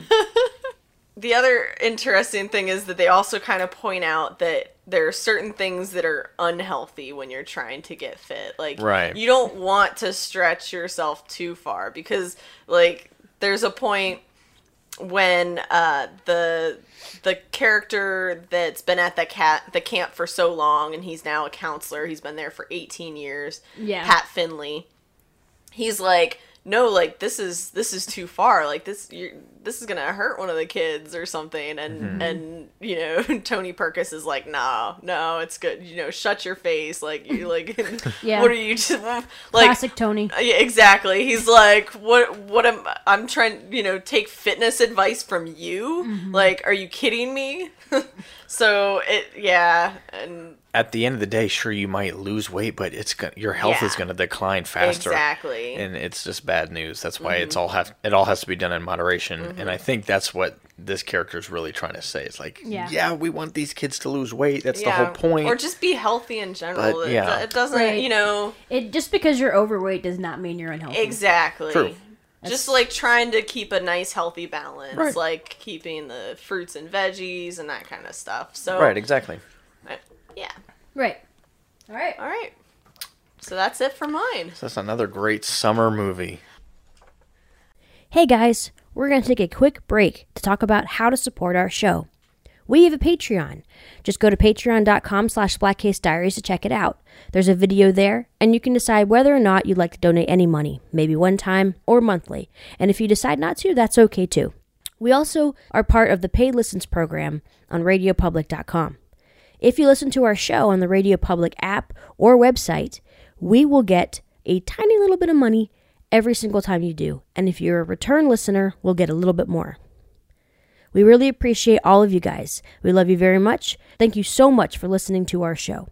The other interesting thing is that they also kind of point out that there are certain things that are unhealthy when you're trying to get fit. Like, right. You don't want to stretch yourself too far because, like, there's a point when uh, the the character that's been at the cat the camp for so long, and he's now a counselor. He's been there for eighteen years. Yeah. Pat Finley. He's like, no, like, this is this is too far. Like, this you're, this is gonna hurt one of the kids or something. And Mm-hmm. and you know, Tony Perkis is like, no, no, it's good. You know, shut your face. Like, you like, Yeah. what are you just like? Classic Tony. Yeah, exactly. He's like, what? What am I'm trying? You know, take fitness advice from you? Mm-hmm. Like, are you kidding me? So it, yeah, and At the end of the day, sure, you might lose weight, but it's go- your health Yeah. is going to decline faster. exactly. And it's just bad news. That's why it's all have it all has to be done in moderation. And I think that's what this character is really trying to say. It's like, Yeah. yeah, we want these kids to lose weight. That's yeah. the whole point. Or just be healthy in general. But, It- yeah. it, doesn't, Right. you know, It just because you're overweight does not mean you're unhealthy. exactly. True. Just like trying to keep a nice healthy balance, Right. like keeping the fruits and veggies and that kind of stuff. So Right, exactly. uh, yeah. Right. All right. All right. So that's it for mine. So that's another great summer movie. Hey guys, we're going to take a quick break to talk about how to support our show. We have a Patreon. Just go to patreon.com slash blackcasediaries to check it out. There's a video there, and you can decide whether or not you'd like to donate any money, maybe one time or monthly. And if you decide not to, that's okay too. We also are part of the paid listens program on radio public dot com. If you listen to our show on the Radio Public app or website, we will get a tiny little bit of money every single time you do. And if you're a return listener, we'll get a little bit more. We really appreciate all of you guys. We love you very much. Thank you so much for listening to our show.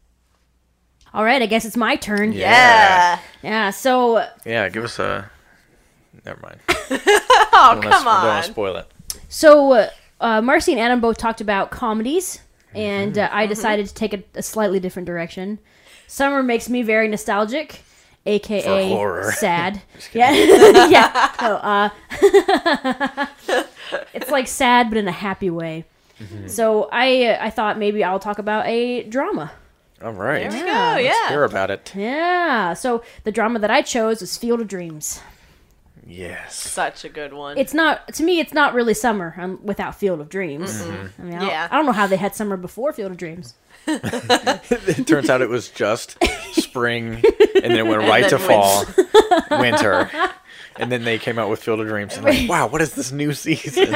All right, I guess it's my turn. Yeah. Yeah, so Yeah, give us a. Never mind. Oh, Don't come wanna- Don't on. want to spoil it. so uh, uh, Marcy and Adam both talked about comedies, and uh, Mm-hmm. I decided to take a, a slightly different direction. Summer makes me very nostalgic, aka For horror. sad. Yeah, yeah. So, uh, it's like sad, but in a happy way. Mm-hmm. So I, uh, I thought maybe I'll talk about a drama. All right. There we Yeah. go. Yeah. Hear about it. Yeah. So the drama that I chose was Field of Dreams. Yes. Such a good one. It's not, to me, it's not really summer um, without Field of Dreams. I mean, I don't, Yeah. I don't know how they had summer before Field of Dreams. It turns out it was just spring, and then it went right to then fall, winter, and then they came out with Field of Dreams. And like, wow, what is this new season?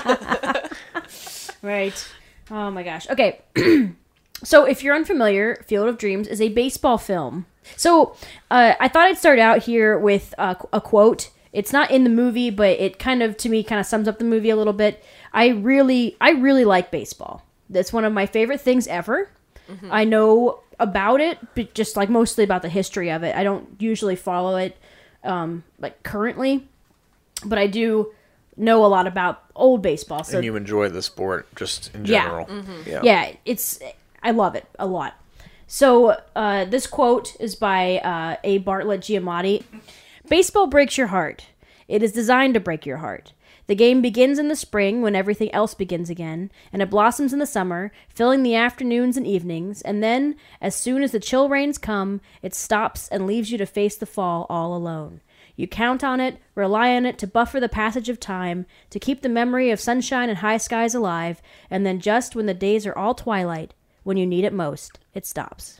Right. Oh my gosh. Okay. So if you're unfamiliar, Field of Dreams is a baseball film. So uh, I thought I'd start out here with a, a quote. It's not in the movie, but it kind of, to me, kind of sums up the movie a little bit. I really, I really like baseball. That's one of my favorite things ever. Mm-hmm. I know about it, but just like mostly about the history of it. I don't usually follow it um, like currently, but I do know a lot about old baseball. So And you enjoy the sport just in Yeah. general. Yeah. yeah, it's I love it a lot. So uh, this quote is by uh, A. Bartlett Giamatti. Baseball breaks your heart. It is designed to break your heart. The game begins in the spring when everything else begins again, and it blossoms in the summer, filling the afternoons and evenings, and then, as soon as the chill rains come, it stops and leaves you to face the fall all alone. You count on it, rely on it to buffer the passage of time, to keep the memory of sunshine and high skies alive, and then just when the days are all twilight, when you need it most, it stops.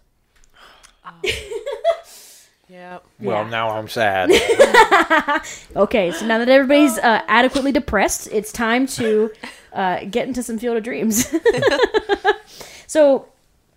Yeah. Well, Yeah. now I'm sad. Okay, so now that everybody's uh, adequately depressed, it's time to uh, get into some Field of Dreams. So,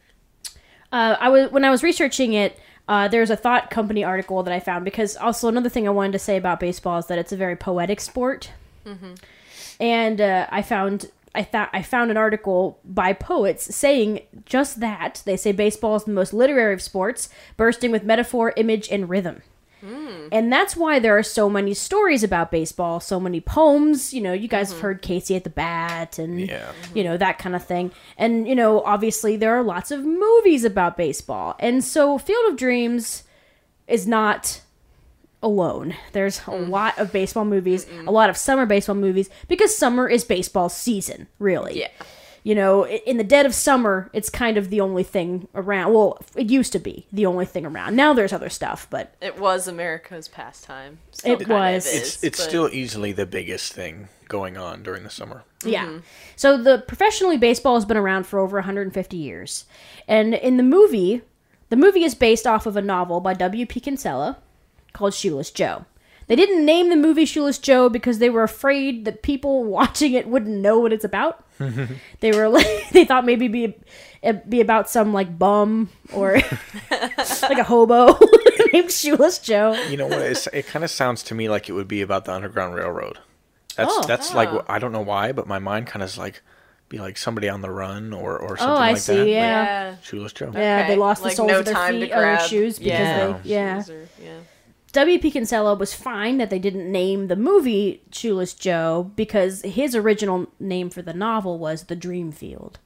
uh, I was when I was researching it, uh, there's a Thought Company article that I found, because also another thing I wanted to say about baseball is that it's a very poetic sport. Mm-hmm. And uh, I found I thought I found an article by poets saying just that. They say baseball is the most literary of sports, bursting with metaphor, image, and rhythm. Mm. And that's why there are so many stories about baseball, so many poems. You know, you guys mm-hmm. have heard Casey at the Bat and, Yeah. you know, that kind of thing. And, you know, obviously there are lots of movies about baseball. And so Field of Dreams is not alone. There's a lot of baseball movies, Mm-mm. a lot of summer baseball movies, because summer is baseball season, really. Yeah. You know, in the dead of summer, it's kind of the only thing around. Well, it used to be the only thing around. Now there's other stuff, but It was America's pastime. Still It kind of was. is, It's it's but- still easily the biggest thing going on during the summer. yeah. So the professionally baseball has been around for over one hundred fifty years. And in the movie, the movie is based off of a novel by W P Kinsella called Shoeless Joe. They didn't name the movie Shoeless Joe because they were afraid that people watching it wouldn't know what it's about. They were like, they thought maybe be it'd be about some like bum or like a hobo named Shoeless Joe. You know what? It's, it kind of sounds to me like it would be about the Underground Railroad. That's Oh. that's Oh. like I don't know why, but my mind kind of is like be like somebody on the run or or something Oh, I like see. that. Yeah. Yeah. Like Shoeless Joe. Yeah, they lost the Like, soles no of their time to feet or their grab- shoes because yeah. they yeah. Shoes or- yeah. W P Kinsella was fine that they didn't name the movie Shoeless Joe because his original name for the novel was The Dream Field.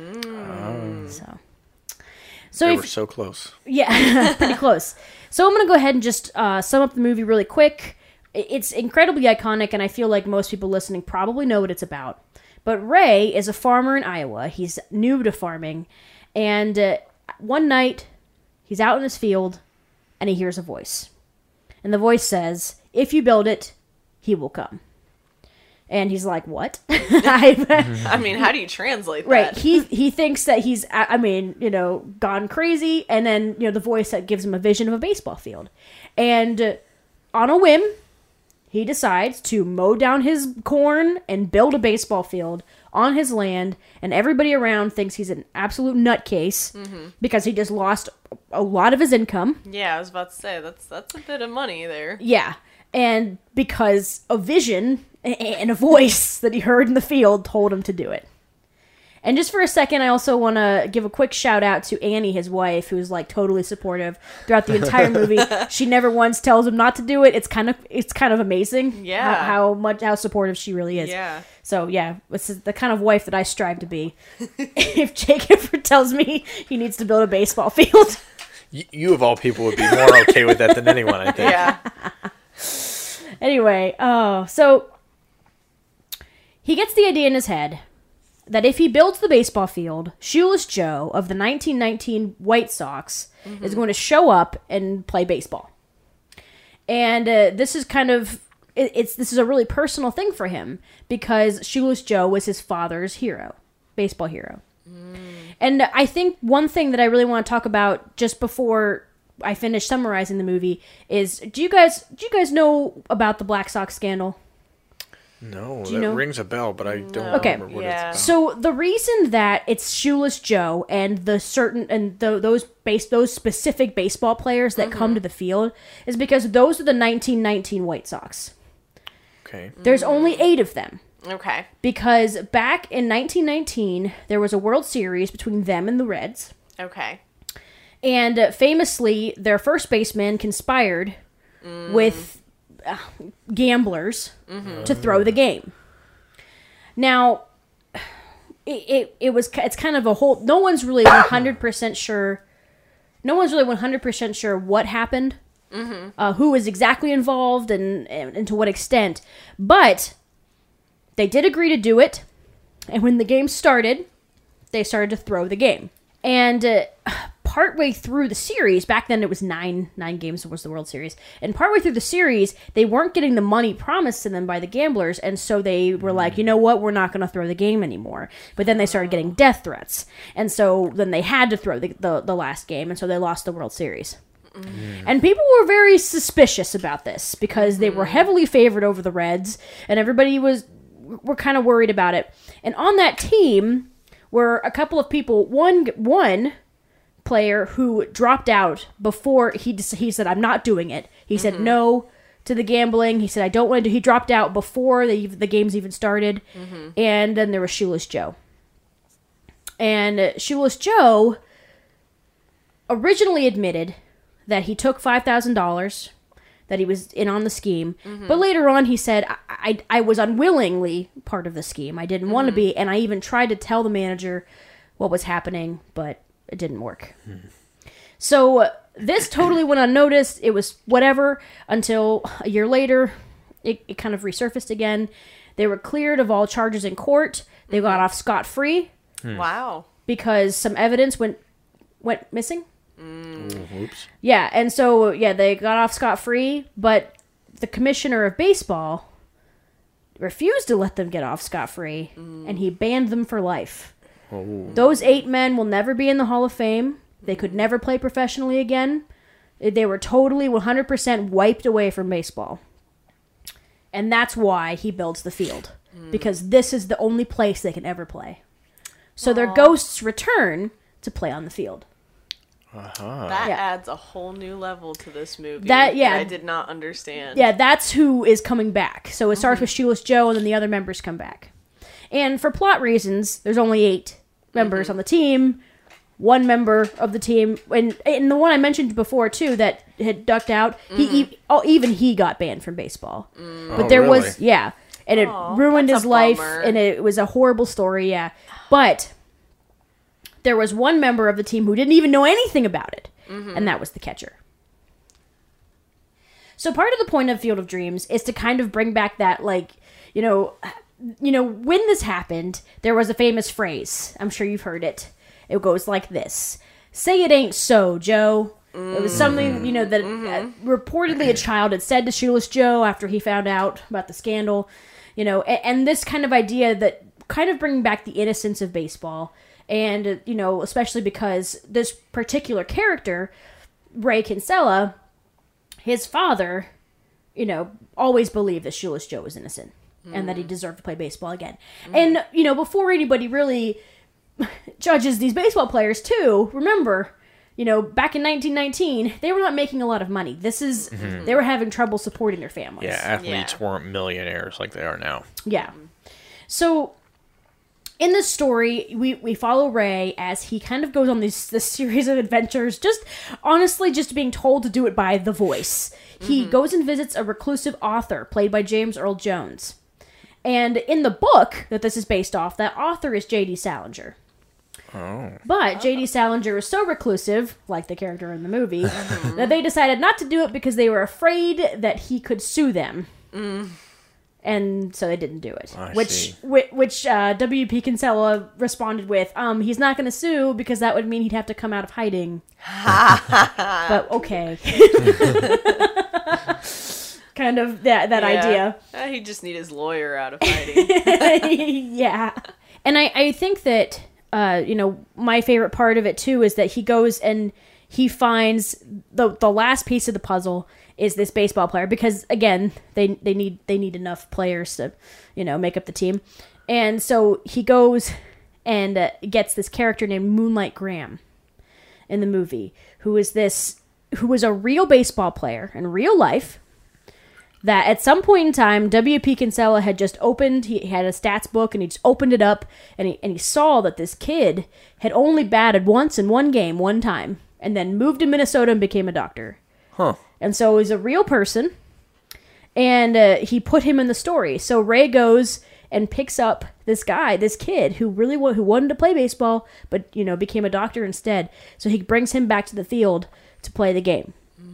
Oh. So, so They if, were so close. yeah, pretty close. So I'm going to go ahead and just uh, sum up the movie really quick. I- It's incredibly iconic, and I feel like most people listening probably know what it's about. But Ray is a farmer in Iowa. He's new to farming, and uh, one night he's out in his field, and he hears a voice. And the voice says, "If you build it, he will come." And he's like, "What?" I, I mean, how do you translate that? right. He he thinks that he's, I I mean, you know, gone crazy. And then, you know, the voice that gives him a vision of a baseball field. And uh, on a whim, he decides to mow down his corn and build a baseball field on his land. And everybody around thinks he's an absolute nutcase because he just lost a lot of his income. Yeah, I was about to say that's that's a bit of money there. Yeah. And because a vision and a voice that he heard in the field told him to do it. And just for a second, I also want to give a quick shout out to Annie, his wife, who's like totally supportive throughout the entire movie. She never once tells him not to do it. It's kind of it's kind of amazing. Yeah. How, how much how supportive she really is. Yeah. So yeah, this is the kind of wife that I strive to be. If Jake ever tells me he needs to build a baseball field. You, you of all people would be more okay with that than anyone, I think. Yeah. Anyway, oh, so he gets the idea in his head that if he builds the baseball field, Shoeless Joe of the nineteen nineteen White Sox mm-hmm. is going to show up and play baseball. And uh, this is kind of it, it's this is a really personal thing for him because Shoeless Joe was his father's hero, baseball hero. Mm. And I think one thing that I really want to talk about just before I finish summarizing the movie is do you guys do you guys know about the Black Sox scandal? No, Do you that know? rings a bell, but I don't Okay. remember what Yeah. it's about. So the reason that it's Shoeless Joe and the certain and the, those base those specific baseball players that come to the field is because those are the nineteen nineteen White Sox. Okay. There's only eight of them. Okay. Because back in nineteen nineteen, there was a World Series between them and the Reds. Okay. And uh, famously, their first baseman conspired mm. with uh, gamblers mm-hmm. to throw the game. Now, it, it it was it's kind of a whole. No one's really one hundred percent sure. No one's really one hundred percent sure what happened mm-hmm. uh, who was exactly involved and, and, and to what extent. But they did agree to do it. And when the game started, they started to throw the game. And uh, partway through the series, back then it was nine nine games was the World Series, and partway through the series, they weren't getting the money promised to them by the gamblers, and so they were like, you know what, we're not going to throw the game anymore. But then they started getting death threats, and so then they had to throw the, the, the last game, and so they lost the World Series. Mm. And people were very suspicious about this, because they were heavily favored over the Reds, and everybody was were kind of worried about it. And on that team were a couple of people, one one player who dropped out before he he said, I'm not doing it. He mm-hmm. said no to the gambling. He said, I don't want to do. He dropped out before the, the games even started. Mm-hmm. And then there was Shoeless Joe. And Shoeless Joe originally admitted that he took five thousand dollars, that he was in on the scheme. Mm-hmm. But later on he said, I, I, I was unwillingly part of the scheme. I didn't mm-hmm. want to be. And I even tried to tell the manager what was happening, but it didn't work. Hmm. So uh, this totally went unnoticed. It was whatever until a year later, it, it kind of resurfaced again. They were cleared of all charges in court. They mm-hmm. got off scot-free. Hmm. Wow. Because some evidence went went missing. Mm. Oops. Yeah, and so, yeah, they got off scot-free, but the commissioner of baseball refused to let them get off scot-free, mm. and he banned them for life. Oh. Those eight men will never be in the Hall of Fame. They could never play professionally again. They were totally one hundred percent wiped away from baseball. And that's why he builds the field. Mm. Because this is the only place they can ever play. So Aww. Their ghosts return to play on the field. Uh-huh. That yeah. adds a whole new level to this movie that, yeah, that I did not understand. Yeah, that's who is coming back. So it starts mm-hmm. with Shoeless Joe, and then the other members come back. And for plot reasons, there's only eight members mm-hmm. on the team. One member of the team, and, and the one I mentioned before too, that had ducked out. Mm-hmm. He, oh, even he got banned from baseball. Mm. But oh, there really? was, yeah, and it Aww, ruined his life, bummer. and it was a horrible story. Yeah, but there was one member of the team who didn't even know anything about it, mm-hmm. and that was the catcher. So part of the point of Field of Dreams is to kind of bring back that, like, you know, you know, when this happened, there was a famous phrase. I'm sure you've heard it. It goes like this: "Say it ain't so, Joe." Mm-hmm. It was something, you know, that mm-hmm. uh, reportedly a child had said to Shoeless Joe after he found out about the scandal, you know, and, and this kind of idea that kind of bringing back the innocence of baseball. And, uh, you know, especially because this particular character, Ray Kinsella, his father, you know, always believed that Shoeless Joe was innocent mm. and that he deserved to play baseball again. Mm. And, you know, before anybody really judges these baseball players, too, remember, you know, back in nineteen nineteen, they were not making a lot of money. This is, mm-hmm. they were having trouble supporting their families. Yeah, athletes yeah. weren't millionaires like they are now. Yeah. So in this story, we, we follow Ray as he kind of goes on this, this series of adventures, just honestly just being told to do it by the voice. He mm-hmm. goes and visits a reclusive author played by James Earl Jones. And in the book that this is based off, that author is J D Salinger. Oh. But J D Salinger is so reclusive, like the character in the movie, mm-hmm. that they decided not to do it because they were afraid that he could sue them. Mm. And so they didn't do it. I which see. which, which uh, W P Kinsella responded with, um, he's not going to sue because that would mean he'd have to come out of hiding. But okay. Kind of that, that yeah. idea. Uh, he'd just need his lawyer out of hiding. Yeah. And I, I think that... Uh, you know, my favorite part of it too is that he goes and he finds the the last piece of the puzzle is this baseball player, because again they they need they need enough players to, you know, make up the team, and so he goes and uh, gets this character named Moonlight Graham in the movie, who is this who was a real baseball player in real life. That at some point in time, W P Kinsella had just opened, he had a stats book, and he just opened it up, and he, and he saw that this kid had only batted once in one game, one time, and then moved to Minnesota and became a doctor. Huh. And so he's a real person, and uh, he put him in the story. So Ray goes and picks up this guy, this kid, who really wa- who wanted to play baseball, but, you know, became a doctor instead. So he brings him back to the field to play the game.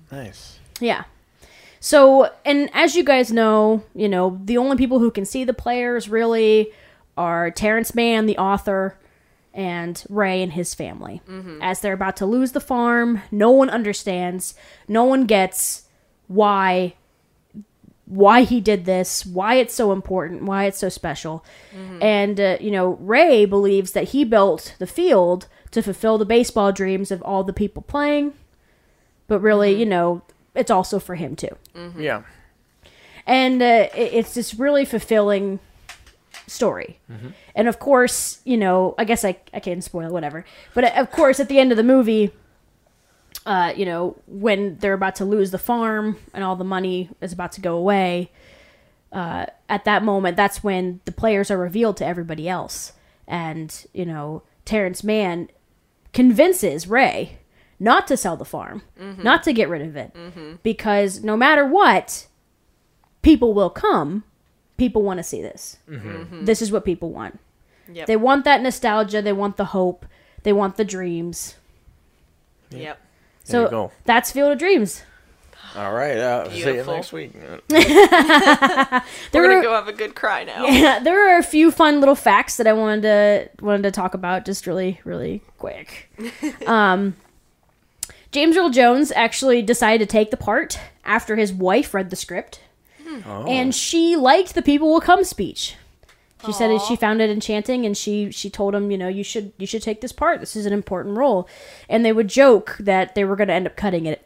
Nice. Yeah. So, and as you guys know, you know, the only people who can see the players really are Terrence Mann, the author, and Ray and his family. Mm-hmm. As they're about to lose the farm, no one understands, no one gets why why he did this, why it's so important, why it's so special. Mm-hmm. And, uh, you know, Ray believes that he built the field to fulfill the baseball dreams of all the people playing. But really, mm-hmm. you know, it's also for him, too. Mm-hmm. Yeah. And uh, it, it's this really fulfilling story. Mm-hmm. And, of course, you know, I guess I, I can't spoil whatever. But, uh, of course, at the end of the movie... Uh, you know, when they're about to lose the farm and all the money is about to go away, uh, at that moment, that's when the players are revealed to everybody else. And, you know, Terrence Mann convinces Ray not to sell the farm, mm-hmm. not to get rid of it, mm-hmm. because no matter what, people will come. People want to see this. Mm-hmm. Mm-hmm. This is what people want. Yep. They want that nostalgia. They want the hope. They want the dreams. Yep. yep. So that's Field of Dreams. All right. Uh, see you next week. We're going to go have a good cry now. Yeah, there are a few fun little facts that I wanted to wanted to talk about just really, really quick. um, James Earl Jones actually decided to take the part after his wife read the script. Oh. And she liked the People Will Come speech. She Aww. said that she found it enchanting, and she, she told him, you know, you should you should take this part. This is an important role. And they would joke that they were going to end up cutting it.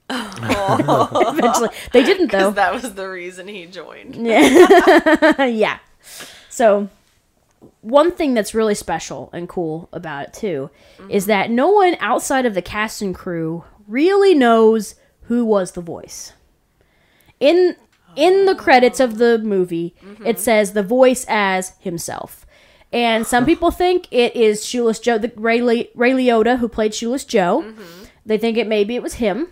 Oh. Eventually, they didn't though. That was the reason he joined. Yeah. Yeah. So, one thing that's really special and cool about it too mm-hmm. is that no one outside of the cast and crew really knows who was the voice. In In the credits of the movie, mm-hmm. it says the voice as himself. And some people think it is Shoeless Joe, the Ray, Le- Ray Liotta, who played Shoeless Joe. Mm-hmm. They think it maybe it was him.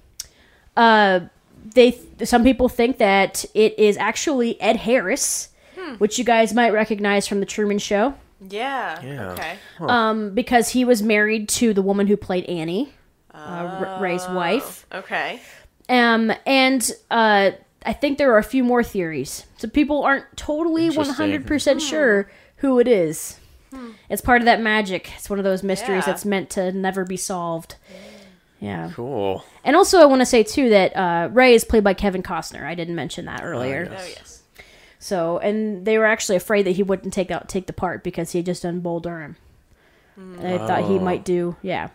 Uh, they Some people think that it is actually Ed Harris, hmm. which you guys might recognize from The Truman Show. Yeah, yeah. okay. Huh. Um, because he was married to the woman who played Annie, oh. uh, Ray's wife. Okay. Um, and... Uh, I think there are a few more theories. So people aren't totally one hundred percent sure who it is. Hmm. It's part of that magic. It's one of those mysteries yeah. that's meant to never be solved. Yeah. Cool. And also I want to say, too, that uh, Ray is played by Kevin Costner. I didn't mention that earlier. Oh, yes. Oh, yes. So, and they were actually afraid that he wouldn't take out take the part because he had just done Bull Durham. Mm. And they oh. thought he might do, yeah.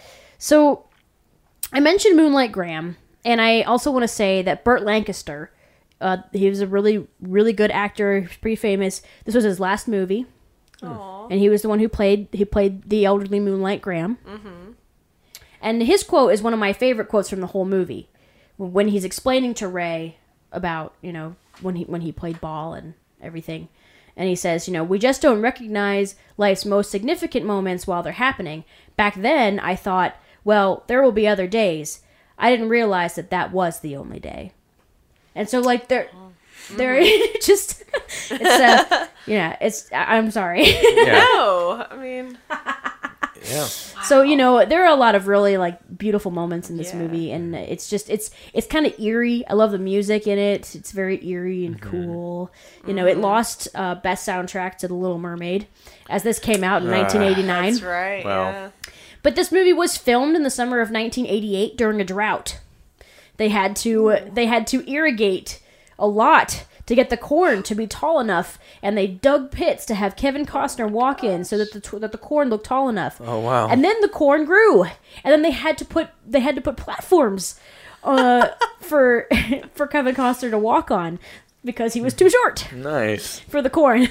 So, I mentioned Moonlight Graham. And I also want to say that Burt Lancaster, uh, he was a really, really good actor. He was pretty famous. This was his last movie. Aww. And he was the one who played he played the elderly Moonlight Graham. Mm-hmm. And his quote is one of my favorite quotes from the whole movie. When he's explaining to Ray about, you know, when he when he played ball and everything. And he says, you know, we just don't recognize life's most significant moments while they're happening. Back then, I thought, well, there will be other days. I didn't realize that that was the only day. And so, like, they're, they're just, it's, uh, yeah, it's, I'm sorry. Yeah. No, I mean. Yeah. So, you know, there are a lot of really, like, beautiful moments in this yeah. movie. And it's just, it's, it's kind of eerie. I love the music in it. It's very eerie and mm-hmm. cool. You know, it lost uh, Best Soundtrack to The Little Mermaid, as this came out in uh, nineteen eighty-nine. That's right, well. yeah. But this movie was filmed in the summer of nineteen eighty-eight during a drought. They had to uh, they had to irrigate a lot to get the corn to be tall enough, and they dug pits to have Kevin Costner walk in so that the that the corn looked tall enough. Oh wow! And then the corn grew, and then they had to put they had to put platforms uh, for for Kevin Costner to walk on because he was too short. Nice for the corn.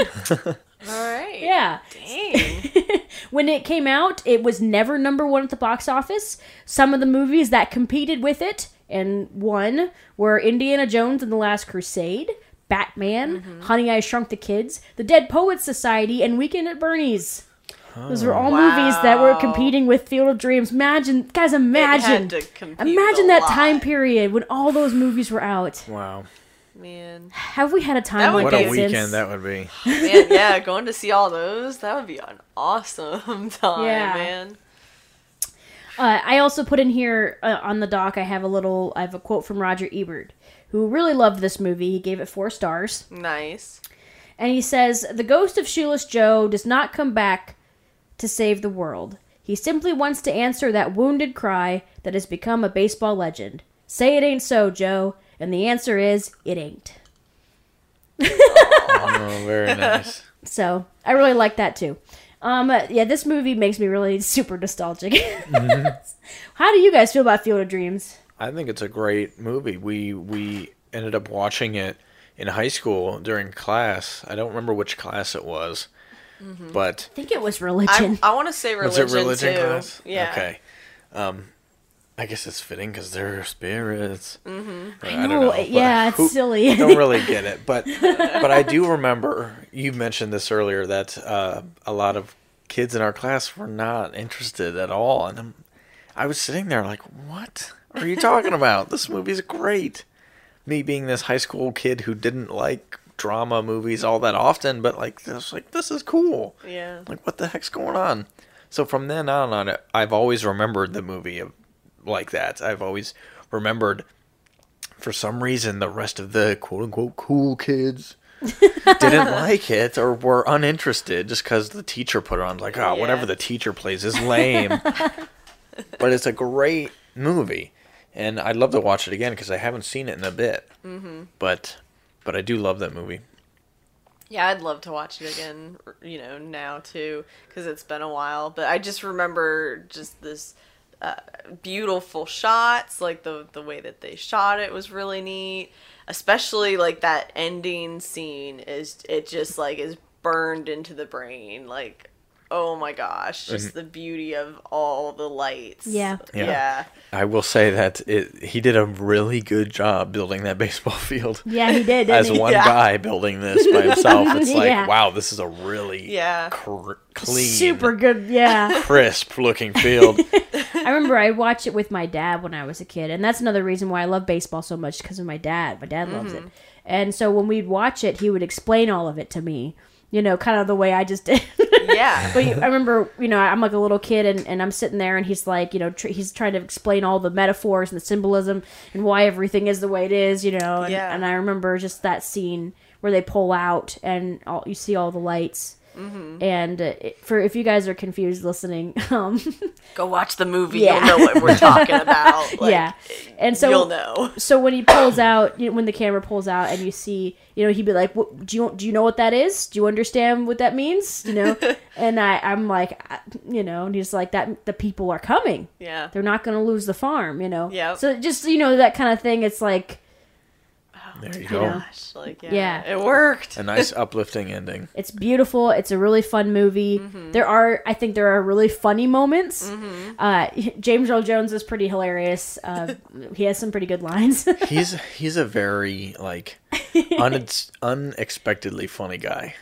All right. Yeah. Dang. When it came out, it was never number one at the box office. Some of the movies that competed with it and won were Indiana Jones and the Last Crusade, Batman, mm-hmm. Honey, I Shrunk the Kids, The Dead Poets Society, and Weekend at Bernie's. Oh, Those were all wow. movies that were competing with Field of Dreams. Imagine, guys, imagine. Imagine that lot. time period when all those movies were out. Wow. Man, have we had a time like what that a weekend since? that would be. Man, yeah, going to see all those, that would be an awesome time, yeah. man. Uh, I also put in here uh, on the doc. I have a little. I have a quote from Roger Ebert, who really loved this movie. He gave it four stars, Nice. and he says the ghost of Shoeless Joe does not come back to save the world. He simply wants to answer that wounded cry that has become a baseball legend. Say it ain't so, Joe, and the answer is it ain't. Oh, very nice. So I really like that too. Um, uh, yeah, this movie makes me really super nostalgic. Mm-hmm. How do you guys feel about Field of Dreams? I think it's a great movie. We we ended up watching it in high school during class. I don't remember which class it was, mm-hmm. but I think it was religion. I, I want to say religion, was it religion too. class? Yeah. Okay. Um, I guess it's fitting because they're spirits. Mm-hmm. I, I don't know, know. yeah, but it's silly. I don't really get it, but but I do remember you mentioned this earlier that uh, a lot of kids in our class were not interested at all, and I'm, I was sitting there like, "What are you talking about? This movie's great." Me being this high school kid who didn't like drama movies all that often, but like this, like this is cool. Yeah. Like what the heck's going on? So from then on, on I've always remembered the movie like that. I've always remembered, for some reason, the rest of the quote-unquote cool kids didn't like it or were uninterested just because the teacher put it on. Like, oh, Yeah. whatever the teacher plays is lame. But it's a great movie, and I'd love to watch it again because I haven't seen it in a bit. Mm-hmm. But, but I do love that movie. Yeah, I'd love to watch it again, you know, now too, because it's been a while. But I just remember just this uh, beautiful shots, like the the way that they shot it was really neat. Especially like that ending scene is it just like is burned into the brain. Like, oh my gosh, just Mm-hmm. the beauty of all the lights. Yeah. Yeah. Yeah. I will say that it, he did a really good job building that baseball field. Yeah, he did. Didn't As he? one Yeah. guy building this by himself, it's like, Yeah. wow, this is a really Yeah. cr- clean, Super good. Yeah. crisp looking field. I remember I watched it with my dad when I was a kid, and that's another reason why I love baseball so much, because of my dad. My dad loves it, and so when we'd watch it, he would explain all of it to me. You know, kind of the way I just did. Yeah. But I remember, you know, I'm like a little kid, and, and I'm sitting there, and he's like, you know, tr- he's trying to explain all the metaphors and the symbolism and why everything is the way it is, you know. And, Yeah. and I remember just that scene where they pull out and all, you see all the lights. Mm-hmm. And uh, it, for if you guys are confused listening, um, Go watch the movie. Yeah. You'll know what we're talking about. Like, yeah, and so you'll know. So when he pulls out, you know, when the camera pulls out, and you see, you know, he'd be like, what, "Do you do you know what that is? Do you understand what that means?" You know, and I I'm like, I- you know, and he's like, "That the people are coming. Yeah. They're not going to lose the farm." You know. Yep. So just you know that kind of thing. It's like There you You go. know. Gosh, like yeah, Yeah. it worked. A nice uplifting ending. it's beautiful. It's a really fun movie. There are, I think, there are really funny moments. Uh, James Earl Jones is pretty hilarious. Uh, he has some pretty good lines. He's he's a very like un- unexpectedly funny guy.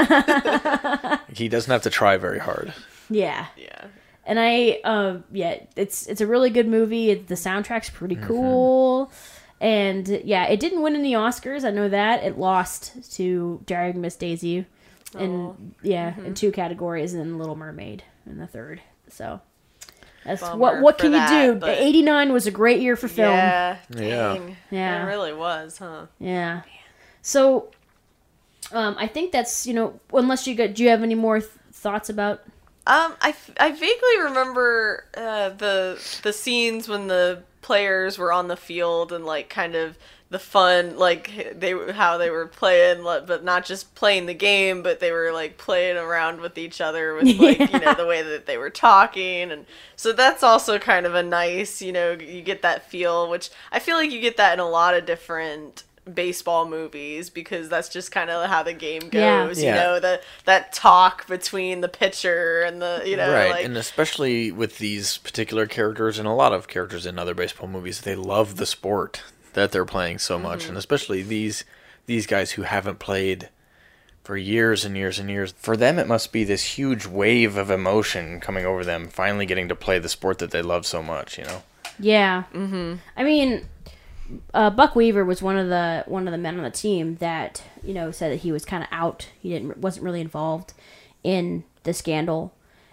yeah. He doesn't have to try very hard. Yeah. Yeah. And I, uh, yeah, it's it's a really good movie. It, the soundtrack's pretty cool, and yeah, it didn't win any Oscars. I know that it lost to Driving Miss Daisy, in Aw. yeah, in two categories, and Little Mermaid in the third. So that's Bummer what what for can that, you do? but- eighty-nine was a great year for film. Yeah. Yeah. Dang. Yeah. It really was, huh? Yeah. So, um, I think that's you know, unless you got, do you have any more th- thoughts about? Um, I, f- I vaguely remember uh, the the scenes when the players were on the field and like kind of the fun, like they how they were playing, like, but not just playing the game, but they were like playing around with each other with like you know the way that they were talking, and so that's also kind of a nice, you know, you get that feel, which I feel like you get that in a lot of different baseball movies because that's just kind of how the game Yeah. goes. Yeah. You know, the that talk between the pitcher and the you know right, like and especially with these particular characters and a lot of characters in other baseball movies, they love the sport that they're playing so much, and especially these these guys who haven't played for years and years and years. For them, it must be this huge wave of emotion coming over them, finally getting to play the sport that they love so much. You know. Yeah. Mm-hmm. I mean, uh, Buck Weaver was one of the one of the men on the team that you know said that he was kind of out. He didn't wasn't really involved in the scandal,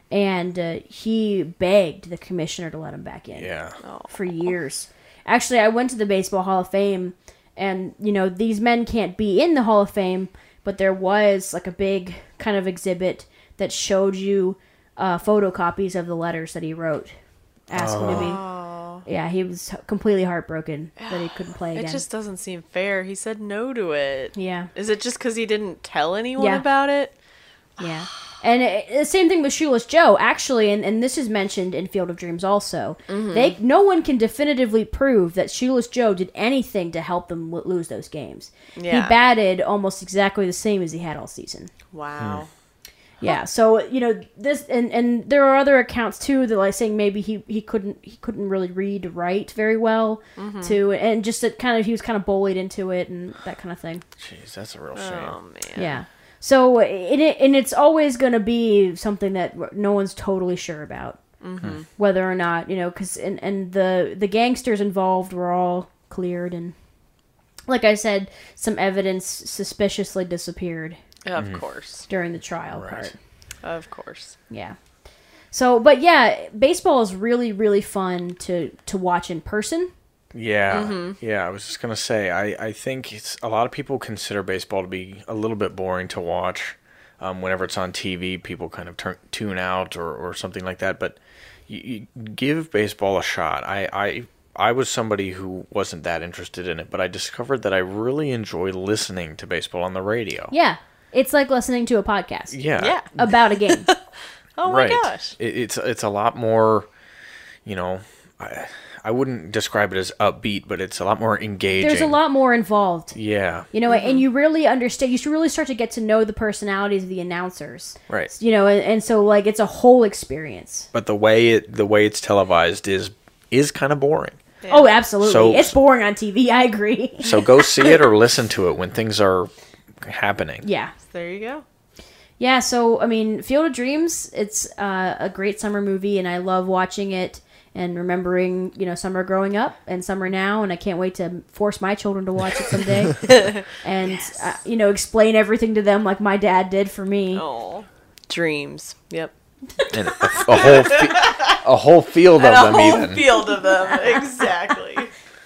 and uh, he begged the commissioner to let him back in. Yeah. For years. Actually, I went to the Baseball Hall of Fame, and, you know, these men can't be in the Hall of Fame, but there was, like, a big kind of exhibit that showed you uh, photocopies of the letters that he wrote, asking to be... Yeah, he was completely heartbroken that he couldn't play again. It just doesn't seem fair. He said no to it. Yeah. Is it just because he didn't tell anyone Yeah. about it? Yeah. And it, the same thing with Shoeless Joe, actually, and, and this is mentioned in Field of Dreams also. Mm-hmm. They no one can definitively prove that Shoeless Joe did anything to help them w- lose those games. Yeah. He batted almost exactly the same as he had all season. Wow. Yeah, so you know this, and, and there are other accounts too that like saying maybe he, he couldn't he couldn't really read or write very well too, and just that kind of he was kind of bullied into it and that kind of thing. Jeez, that's a real shame. Oh, man. Yeah. So it, it and it's always going to be something that no one's totally sure about, Mm-hmm. whether or not you know, because and, and the the gangsters involved were all cleared, and like I said, some evidence suspiciously disappeared Of course. during the trial Right. part. Of course. Yeah. So, but yeah, baseball is really really fun to to watch in person. Yeah, Mm-hmm. yeah. I was just gonna say, I, I think it's a lot of people consider baseball to be a little bit boring to watch. Um, whenever it's on T V, people kind of turn tune out or, or something like that. But you, you give baseball a shot. I, I I was somebody who wasn't that interested in it, but I discovered that I really enjoy listening to baseball on the radio. Yeah, it's like listening to a podcast Yeah, Yeah. about a game. Oh, my right. gosh. It, it's it's a lot more, you know. I, I wouldn't describe it as upbeat, but it's a lot more engaging. There's a lot more involved. Yeah. You know, and you really understand. You should really start to get to know the personalities of the announcers. Right. You know, and, and so like it's a whole experience. But the way it the way it's televised is is kind of boring. Yeah. Oh, absolutely. So- it's boring on T V. I agree. So go see it or listen to it when things are happening. Yeah. There you go. Yeah, so I mean, Field of Dreams, it's uh, a great summer movie, and I love watching it and remembering, you know, summer growing up and summer now, and I can't wait to force my children to watch it someday, and uh, you know, explain everything to them like my dad did for me. Oh. Dreams. Yep. And a, a whole fi- a whole field of And a them whole even. field of them. Exactly.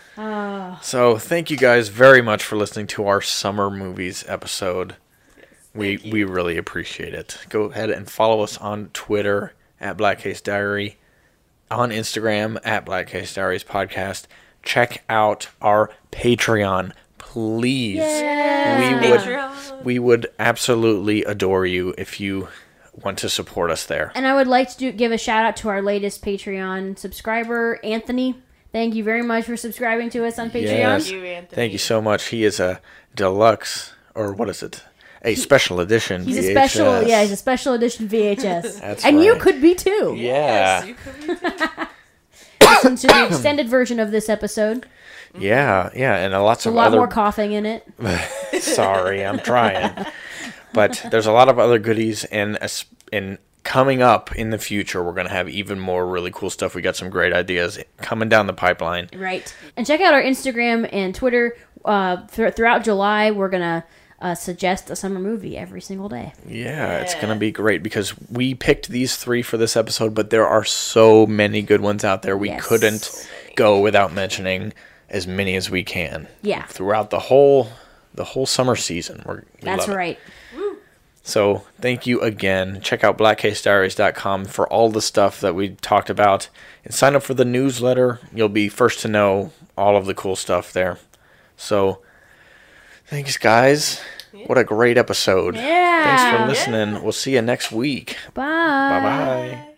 So thank you guys very much for listening to our summer movies episode. We Thank you. we really appreciate it. Go ahead and follow us on Twitter at Black Case Diary, on Instagram at Black Case Diaries Podcast. Check out our Patreon, please. Yay! We would Patreon. we would absolutely adore you if you want to support us there. And I would like to do, give a shout out to our latest Patreon subscriber, Anthony. Thank you very much for subscribing to us on Patreon. Yes. Thank you, Anthony. Thank you so much. He is a deluxe, or what is it? A special edition. He's a V H S. special, yeah, he's a special edition V H S. That's and you right. could be too. Yeah. Yes, you could be too. Listen to the extended version of this episode. Yeah, yeah, and a lots A of lot other. more coughing in it. Sorry, I'm trying. But there's a lot of other goodies, and as- and coming up in the future, we're gonna have even more really cool stuff. We got some great ideas coming down the pipeline. Right. And check out our Instagram and Twitter. Uh, th- throughout July, we're going to uh, suggest a summer movie every single day. Yeah, it's Yeah. gonna be great because we picked these three for this episode, but there are so many good ones out there. We Yes. couldn't go without mentioning as many as we can. Yeah. Throughout the whole the whole summer season. We're, we That's love it. right. So thank you again. Check out black case diaries dot com for all the stuff that we talked about. And sign up for the newsletter. You'll be first to know all of the cool stuff there. So thanks, guys. What a great episode. Yeah. Thanks for listening. We'll see you next week. Bye. Bye-bye.